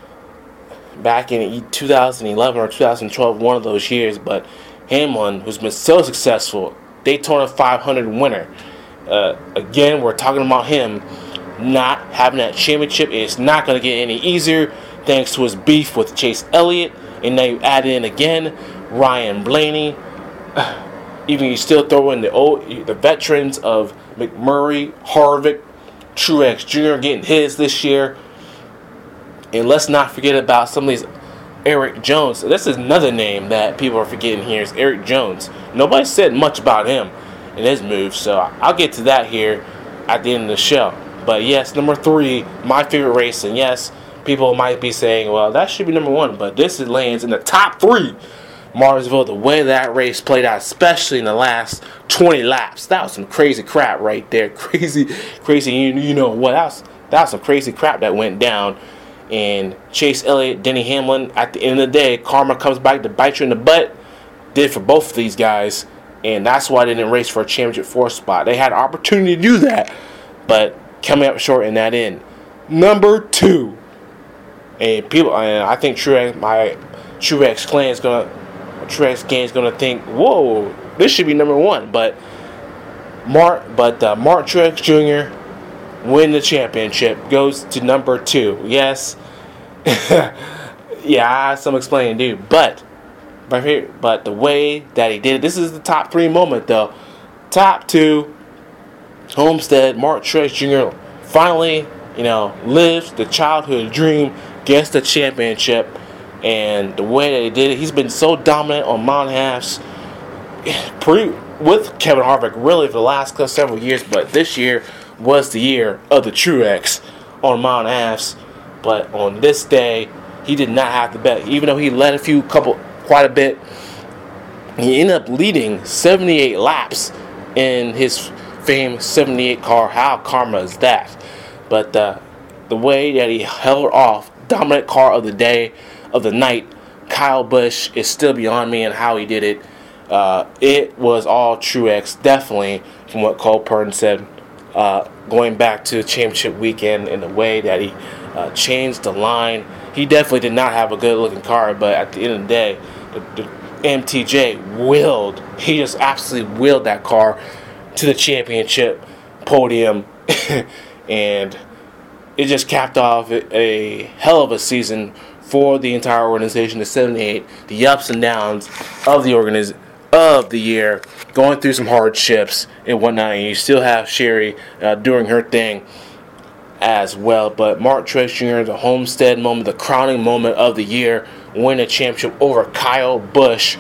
back in 2011 or 2012, one of those years. But Hamlin, who's been so successful, Daytona 500 winner. Again, we're talking about him not having that championship. It's not going to get any easier thanks to his beef with Chase Elliott. And now you add in again Ryan Blaney. Even you still throw in the veterans of McMurray, Harvick, Truex Jr. getting his this year. And let's not forget about some of these Eric Jones. This is another name that people are forgetting here, is Eric Jones. Nobody said much about him in his move, so I'll get to that here at the end of the show. But yes, number 3, my favorite race, and yes, people might be saying, well, that should be number 1, but this lands in the top 3. Martinsville, the way that race played out, especially in the last 20 laps, that was some crazy crap right there. Crazy, you know what? That was some crazy crap that went down. And Chase Elliott, Denny Hamlin, at the end of the day, karma comes back to bite you in the butt. Did for both of these guys. And that's why they didn't race for a championship 4 spot. They had an opportunity to do that, but coming up short in that end. Number 2. And I think Truex gang is gonna think, whoa, this should be number 1. But Martin Truex Jr. win the championship, goes to number 2. Yes. Yeah, I have some explaining to do. But the way that he did it, this is the top 3 moment though. Top 2, Homestead, Mark Truex Jr. finally, lives the childhood dream, gets the championship, and the way that he did it, he's been so dominant on Mount Halves with Kevin Harvick really for the last several years, but this year was the year of the Truex on Mount Halves. But on this day, he did not have to bet, even though he led quite a bit. He ended up leading 78 laps in his famous 78 car. How karma is that? But the way that he held off dominant car of the day, of the night, Kyle Busch, is still beyond me and how he did it. It was all Truex, definitely, from what Cole Pern said, going back to the championship weekend and the way that he changed the line. He definitely did not have a good-looking car, but at the end of the day, the MTJ willed. He just absolutely willed that car to the championship podium, and it just capped off a hell of a season for the entire organization, the 78, the ups and downs of the year, going through some hardships and whatnot, and you still have Sherry doing her thing as well. But Mark Truex Jr., the Homestead moment, the crowning moment of the year, win a championship over Kyle Busch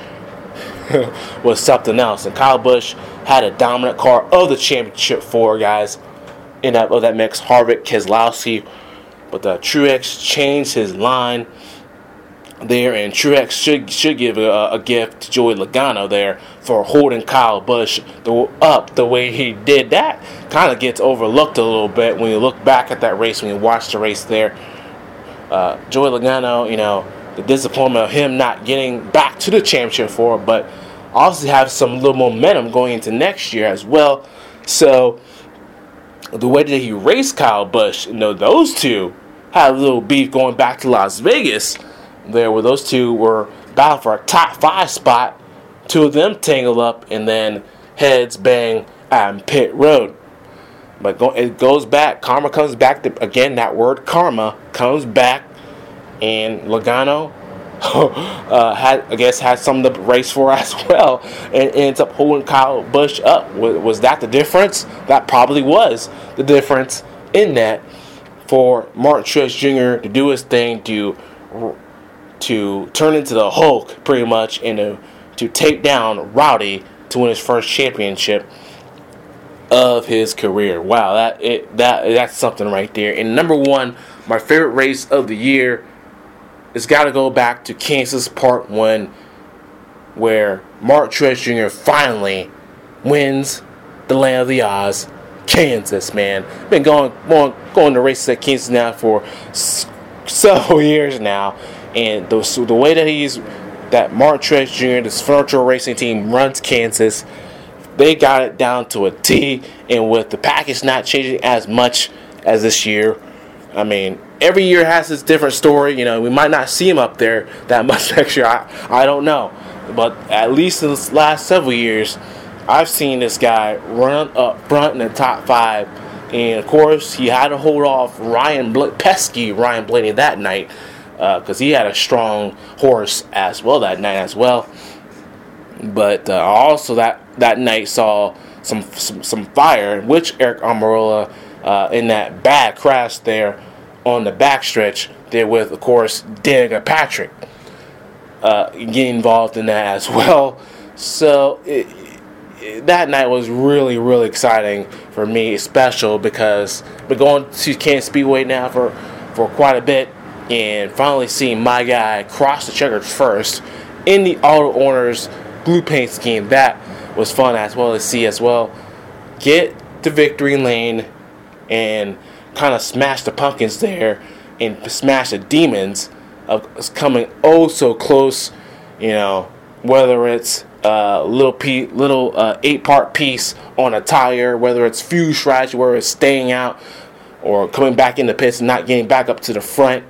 was something else. And Kyle Busch had a dominant car of the championship four guys in that mix, Harvick, Keselowski. But Truex changed his line there, and Truex should give a gift to Joey Logano there for holding Kyle Busch up the way he did. That kind of gets overlooked a little bit when you look back at that race, when you watch the race there. Joey Logano, the disappointment of him not getting back to the championship four, but also have some little momentum going into next year as well. So the way that he raced Kyle Busch, those two had a little beef going back to Las Vegas there, where those two were battling for a top 5 spot. Two of them tangled up, and then heads bang at pit road. But it goes back. Karma comes back. Again, that word karma comes back, and Logano had something to race for as well, and ends up holding Kyle Busch up. Was that the difference? That probably was the difference in that for Martin Truex Jr. to do his thing, to turn into the Hulk pretty much, and to take down Rowdy to win his first championship of his career. Wow, that's something right there. And number one, my favorite race of the year, it's got to go back to Kansas Part 1, where Mark Truex Jr. finally wins the Land of the Oz, Kansas, man. Been going to races at Kansas now for several years now, and the way that Mark Truex Jr., this virtual racing team, runs Kansas, they got it down to a T, and with the package not changing as much as this year, I mean, every year has its different story. We might not see him up there that much next year. I don't know. But at least in the last several years, I've seen this guy run up front in the top 5. And, of course, he had to hold off pesky Ryan Blaney that night, because he had a strong horse as well that night as well. But also that night saw some fire, which Eric Almirola, in that bad crash there on the backstretch there with, of course, Danica Patrick getting involved in that as well. So that night was really, really exciting for me, special, because I've been going to Kansas Speedway now for quite a bit, and finally seeing my guy cross the checkers first in the Auto Owners blue paint scheme. That was fun as well to see as well. Get to victory lane and kind of smash the pumpkins there and smash the demons of coming oh so close, whether it's little 8-part piece on a tire, whether it's fuse strategy, whether it's staying out or coming back in the pits and not getting back up to the front,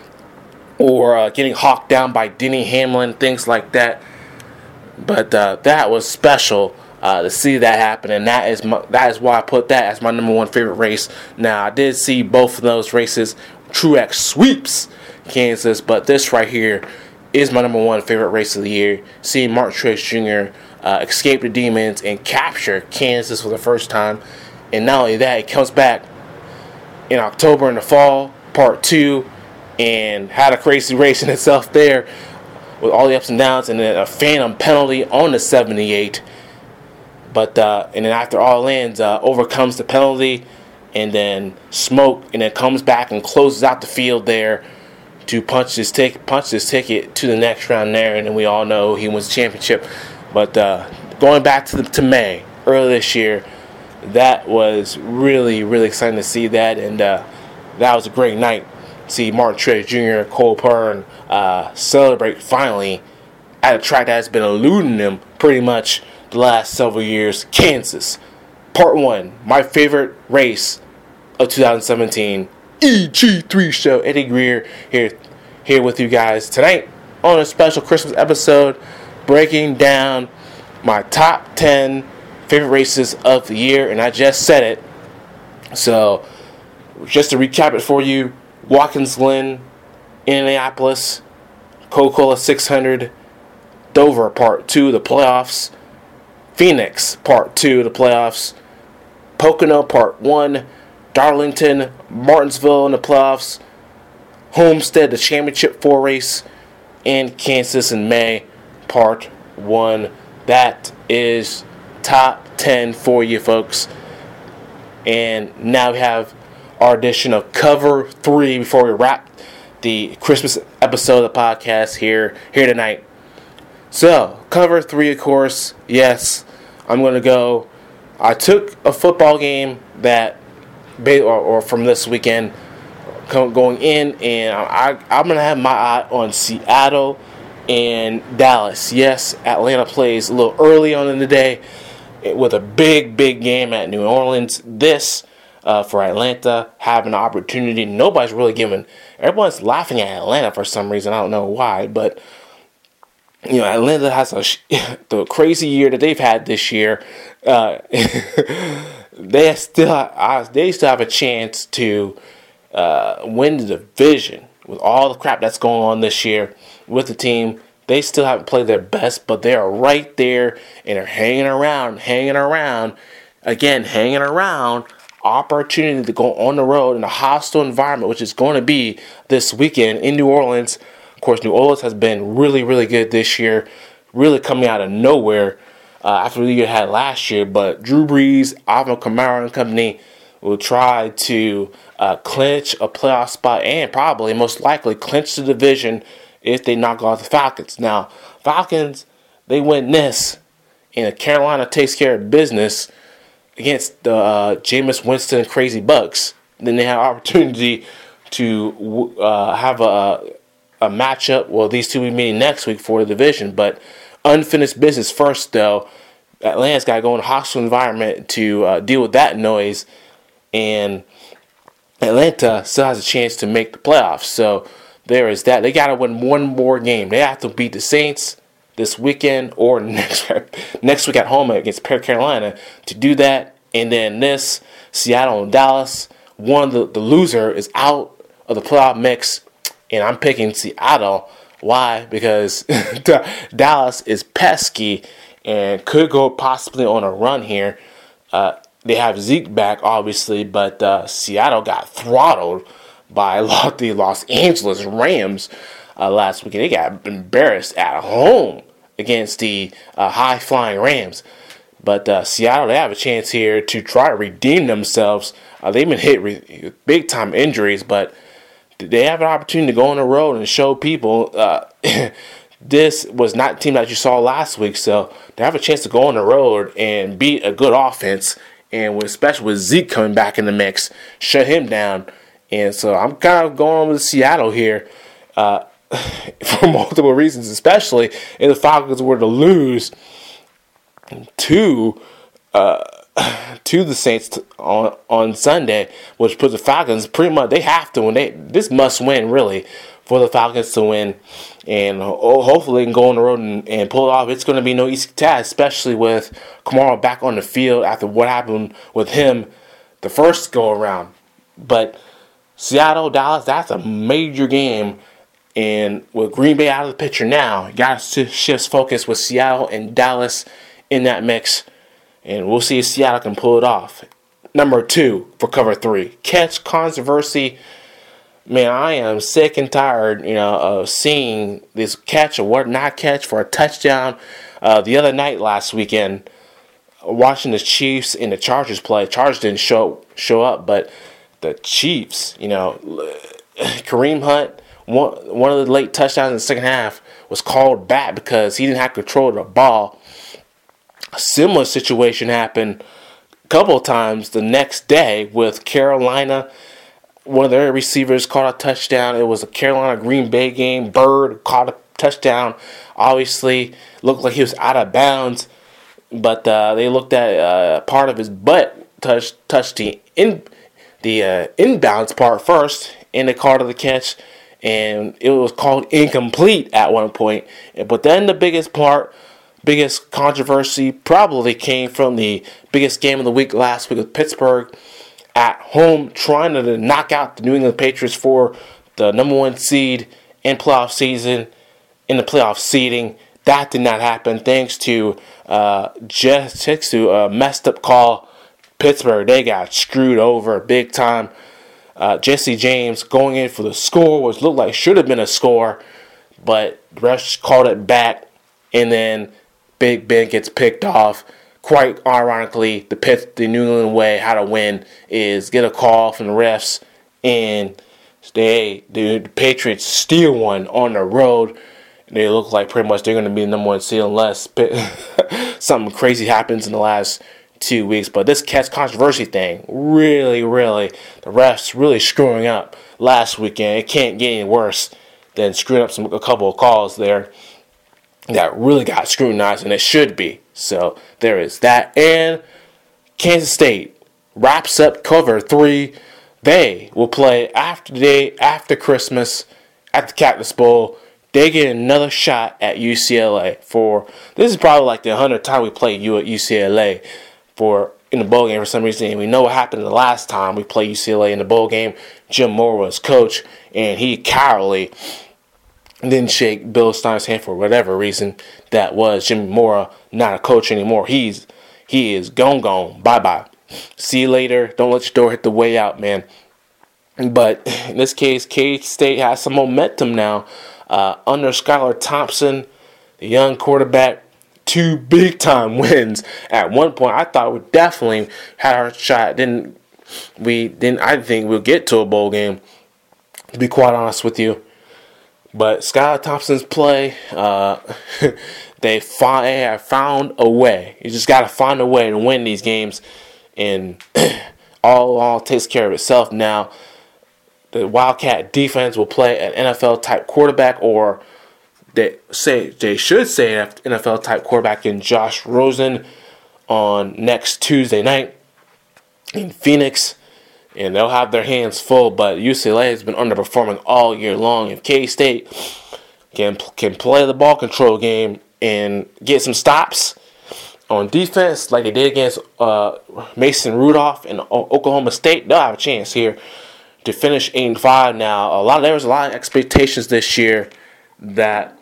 or getting hawked down by Denny Hamlin, things like that. But that was special to see that happen, and that is why I put that as my number one favorite race. Now, I did see both of those races. Truex sweeps Kansas, but this right here is my number one favorite race of the year. Seeing Mark Truex Jr. Escape the demons and capture Kansas for the first time And not only that, it comes back in October in the fall, part 2, and had a crazy race in itself there with all the ups and downs, and then a phantom penalty on the 78. But and then after all ends, overcomes the penalty, and then Smoke, and then comes back and closes out the field there to punch his ticket to the next round there, and then we all know he wins the championship. But going back to May earlier this year, that was really, really exciting to see that, and that was a great night. See Martin Truex Jr., Cole Pearn celebrate finally at a track that has been eluding them pretty much the last several years, Kansas. Part 1, my favorite race of 2017, EG3 show. Eddie Greer here with you guys tonight on a special Christmas episode, breaking down my top 10 favorite races of the year, and I just said it. So, just to recap it for you, Watkins Glen, Indianapolis, Coca-Cola 600, Dover Part 2, the playoffs, Phoenix Part 2, the playoffs, Pocono Part 1, Darlington, Martinsville in the playoffs, Homestead, the championship 4 race, and Kansas in May, Part 1. That is top 10 for you folks. And now we have our edition of Cover 3 before we wrap the Christmas episode of the podcast here tonight. So, Cover 3, of course, yes, I'm going to go. I took a football game that, or from this weekend, going in, and I'm going to have my eye on Seattle and Dallas. Yes, Atlanta plays a little early on in the day with a big game at New Orleans. This, for Atlanta, having an opportunity. Nobody's really giving. Everyone's laughing at Atlanta for some reason. I don't know why, but you know, Atlanta has the crazy year that they've had this year. They still have a chance to win the division with all the crap that's going on this year with the team. They still haven't played their best, but they are right there and they're hanging around. Opportunity to go on the road in a hostile environment, which is going to be this weekend in New Orleans. Of course, New Orleans has been really, really good this year, really coming out of nowhere after the year had last year. But Drew Brees, Alvin Kamara and company will try to clinch a playoff spot and probably, most likely, clinch the division if they knock off the Falcons. Now, Falcons, they win this, and Carolina takes care of business against the Jameis Winston crazy Bucks. Then they have opportunity to have a matchup. Well, these two will be meeting next week for the division, but unfinished business first, though. Atlanta's got to go in a hostile environment to deal with that noise, and Atlanta still has a chance to make the playoffs. So there is that. They got to win one more game. They have to beat the Saints this weekend or next week at home against Carolina to do that. And then this, Seattle and Dallas, one of the loser is out of the playoff mix, and I'm picking Seattle. Why? Because Dallas is pesky and could go possibly on a run here. They have Zeke back, obviously, but Seattle got throttled by the Los Angeles Rams last weekend. They got embarrassed at home against the high-flying Rams. But Seattle, they have a chance here to try to redeem themselves. They've been hit with big-time injuries, but they have an opportunity to go on the road and show people this was not the team that you saw last week. So they have a chance to go on the road and beat a good offense, and especially with Zeke coming back in the mix, shut him down. And so I'm kind of going with Seattle here for multiple reasons, especially if the Falcons were to lose to the Saints on Sunday, which puts the Falcons pretty much, they have to win. This must win, really, for the Falcons to win. And hopefully they can go on the road and pull it off. It's going to be no easy task, especially with Kamara back on the field after what happened with him the first go-around. But Seattle, Dallas, that's a major game. And with Green Bay out of the picture now, you got to shift focus with Seattle and Dallas in that mix. And we'll see if Seattle can pull it off. number 2 for cover 3. Catch controversy. Man, I am sick and tired, of seeing this catch or what not catch for a touchdown. The other night last weekend, watching the Chiefs and the Chargers play. Chargers didn't show up, but the Chiefs, Kareem Hunt, one of the late touchdowns in the second half was called back because he didn't have control of the ball. A similar situation happened a couple of times the next day with Carolina. One of their receivers caught a touchdown. It was a Carolina Green Bay game. Bird caught a touchdown. Obviously, looked like he was out of bounds, but they looked at part of his butt touched the inbounds part first, and they called it the catch, and it was called incomplete at one point. But then the biggest controversy probably came from the biggest game of the week last week with Pittsburgh at home, trying to knock out the New England Patriots for the number 1 seed in playoff season, in the playoff seeding. That did not happen thanks to a messed up call. Pittsburgh, they got screwed over big time. Jesse James going in for the score, which looked like should have been a score, but the refs called it back, and then Big Ben gets picked off. Quite ironically, the New England way how to win is get a call from the refs, and the Patriots steal one on the road. They look like pretty much they're going to be the number 1 seed unless something crazy happens in the last 2 weeks. But this catch controversy thing, really, the refs really screwing up last weekend. It can't get any worse than screwing up a couple of calls there that really got scrutinized, and it should be. So there is that. And Kansas State wraps up cover 3. They will play after Christmas at the Cactus Bowl. They get another shot at UCLA this is probably like the 100th time we played you at UCLA in the bowl game for some reason. And we know what happened the last time we played UCLA in the bowl game. Jim Mora was coach, and he cowardly didn't shake Bill Stein's hand for whatever reason that was. Jim Mora not a coach anymore. He is gone. Bye. See you later. Don't let your door hit the way out, man. But in this case, K-State has some momentum now. Under Skylar Thompson, the young quarterback, 2 big-time wins. At one point, I thought we definitely had our shot. I didn't think we'll get to a bowl game, to be quite honest with you. But Skylar Thompson's play, they have found a way. You just got to find a way to win these games, and all takes care of itself now. The Wildcat defense will play an NFL-type quarterback, or they should say an NFL-type quarterback in Josh Rosen on next Tuesday night in Phoenix, and they'll have their hands full. But UCLA has been underperforming all year long. If K-State can play the ball control game and get some stops on defense like they did against Mason Rudolph and Oklahoma State, they'll have a chance here to finish 8-5. Now, there was a lot of expectations this year that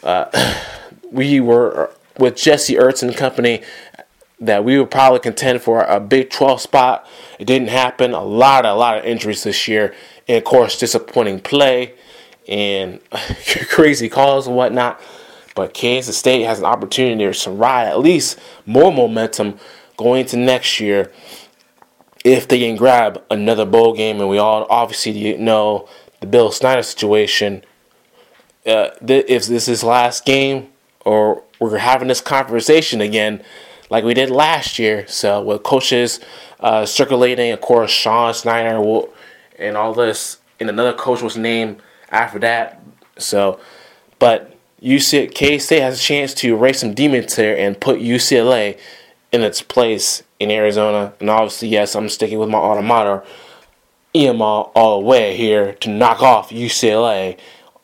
we were with Jesse Ertz and company that we would probably contend for a Big 12 spot. It didn't happen. A lot of injuries this year, and of course, disappointing play and crazy calls and whatnot. But Kansas State has an opportunity to ride at least more momentum going into next year if they can grab another bowl game. And we all obviously know the Bill Snyder situation. If this is his last game, or we're having this conversation again like we did last year. So with coaches circulating, of course, Sean Snyder and all this, and another coach was named after that. So, but K-State has a chance to erase some demons here and put UCLA in its place in Arizona. And obviously, yes, I'm sticking with my alma mater, EMA, all the way here to knock off UCLA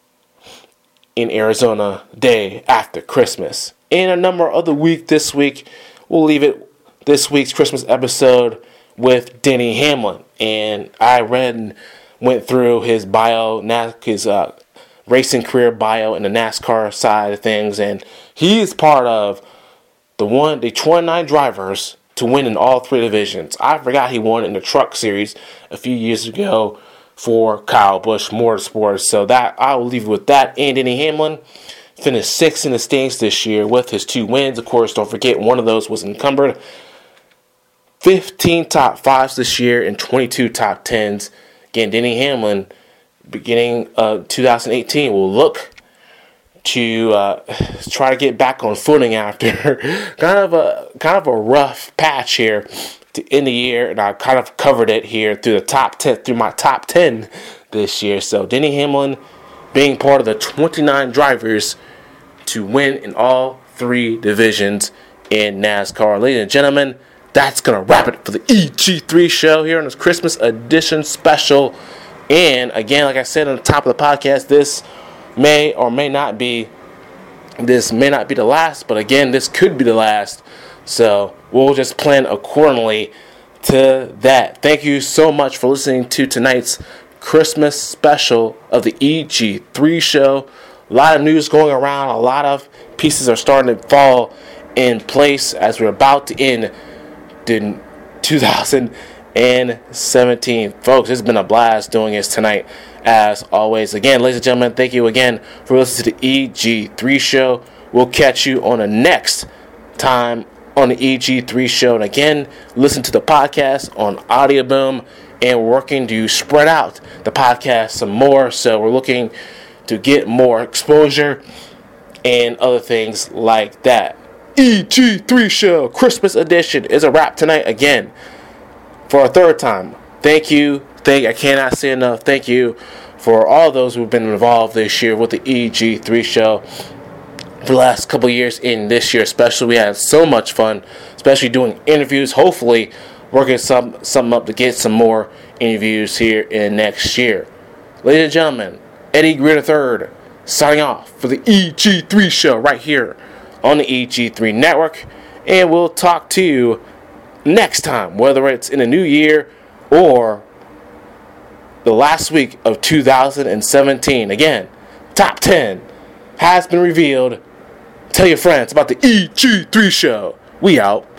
in Arizona day after Christmas. And a number of the week this week, we'll leave it this week's Christmas episode with Denny Hamlin. And I read and went through his bio, his racing career bio in the NASCAR side of things, and he is part of the 29 drivers to win in all three divisions. I forgot he won in the Truck Series a few years ago for Kyle Busch Motorsports. So that I will leave you with that. And Denny Hamlin finished 6th in the standings this year with his 2 wins. Of course, don't forget one of those was encumbered. 15 top 5s this year and 22 top 10s. Again, Denny Hamlin, beginning of 2018, will look to try to get back on footing after kind of a rough patch here to end the year, and I kind of covered it here through my top 10 this year. So Denny Hamlin being part of the 29 drivers to win in all 3 divisions in NASCAR. Ladies and gentlemen, that's going to wrap it for the EG3 show here on this Christmas edition special. And again, like I said on the top of the podcast, this may not be the last, but again, this could be the last. So we'll just plan accordingly to that. Thank you so much for listening to tonight's Christmas special of the EG3 show. A lot of news going around. A lot of pieces are starting to fall in place as we're about to end 2017. Folks, it's been a blast doing this tonight, as always. Again, ladies and gentlemen, thank you again for listening to the EG3 show. We'll catch you on the next time on the EG3 show. And again, listen to the podcast on Audio Boom, and we're working to spread out the podcast some more. So we're looking to get more exposure and other things like that. EG3 show Christmas edition is a wrap tonight again for a third time. Thank you. I cannot say enough. Thank you for all those who've been involved this year with the EG3 show for the last couple years, and this year especially. We had so much fun, especially doing interviews. Hopefully working something up to get some more interviews here in next year. Ladies and gentlemen, Eddie Greer III signing off for the EG3 show right here on the EG3 network, and we'll talk to you next time, whether it's in a new year or the last week of 2017. Again, top 10 has been revealed. Tell your friends about the EG3 show. We out.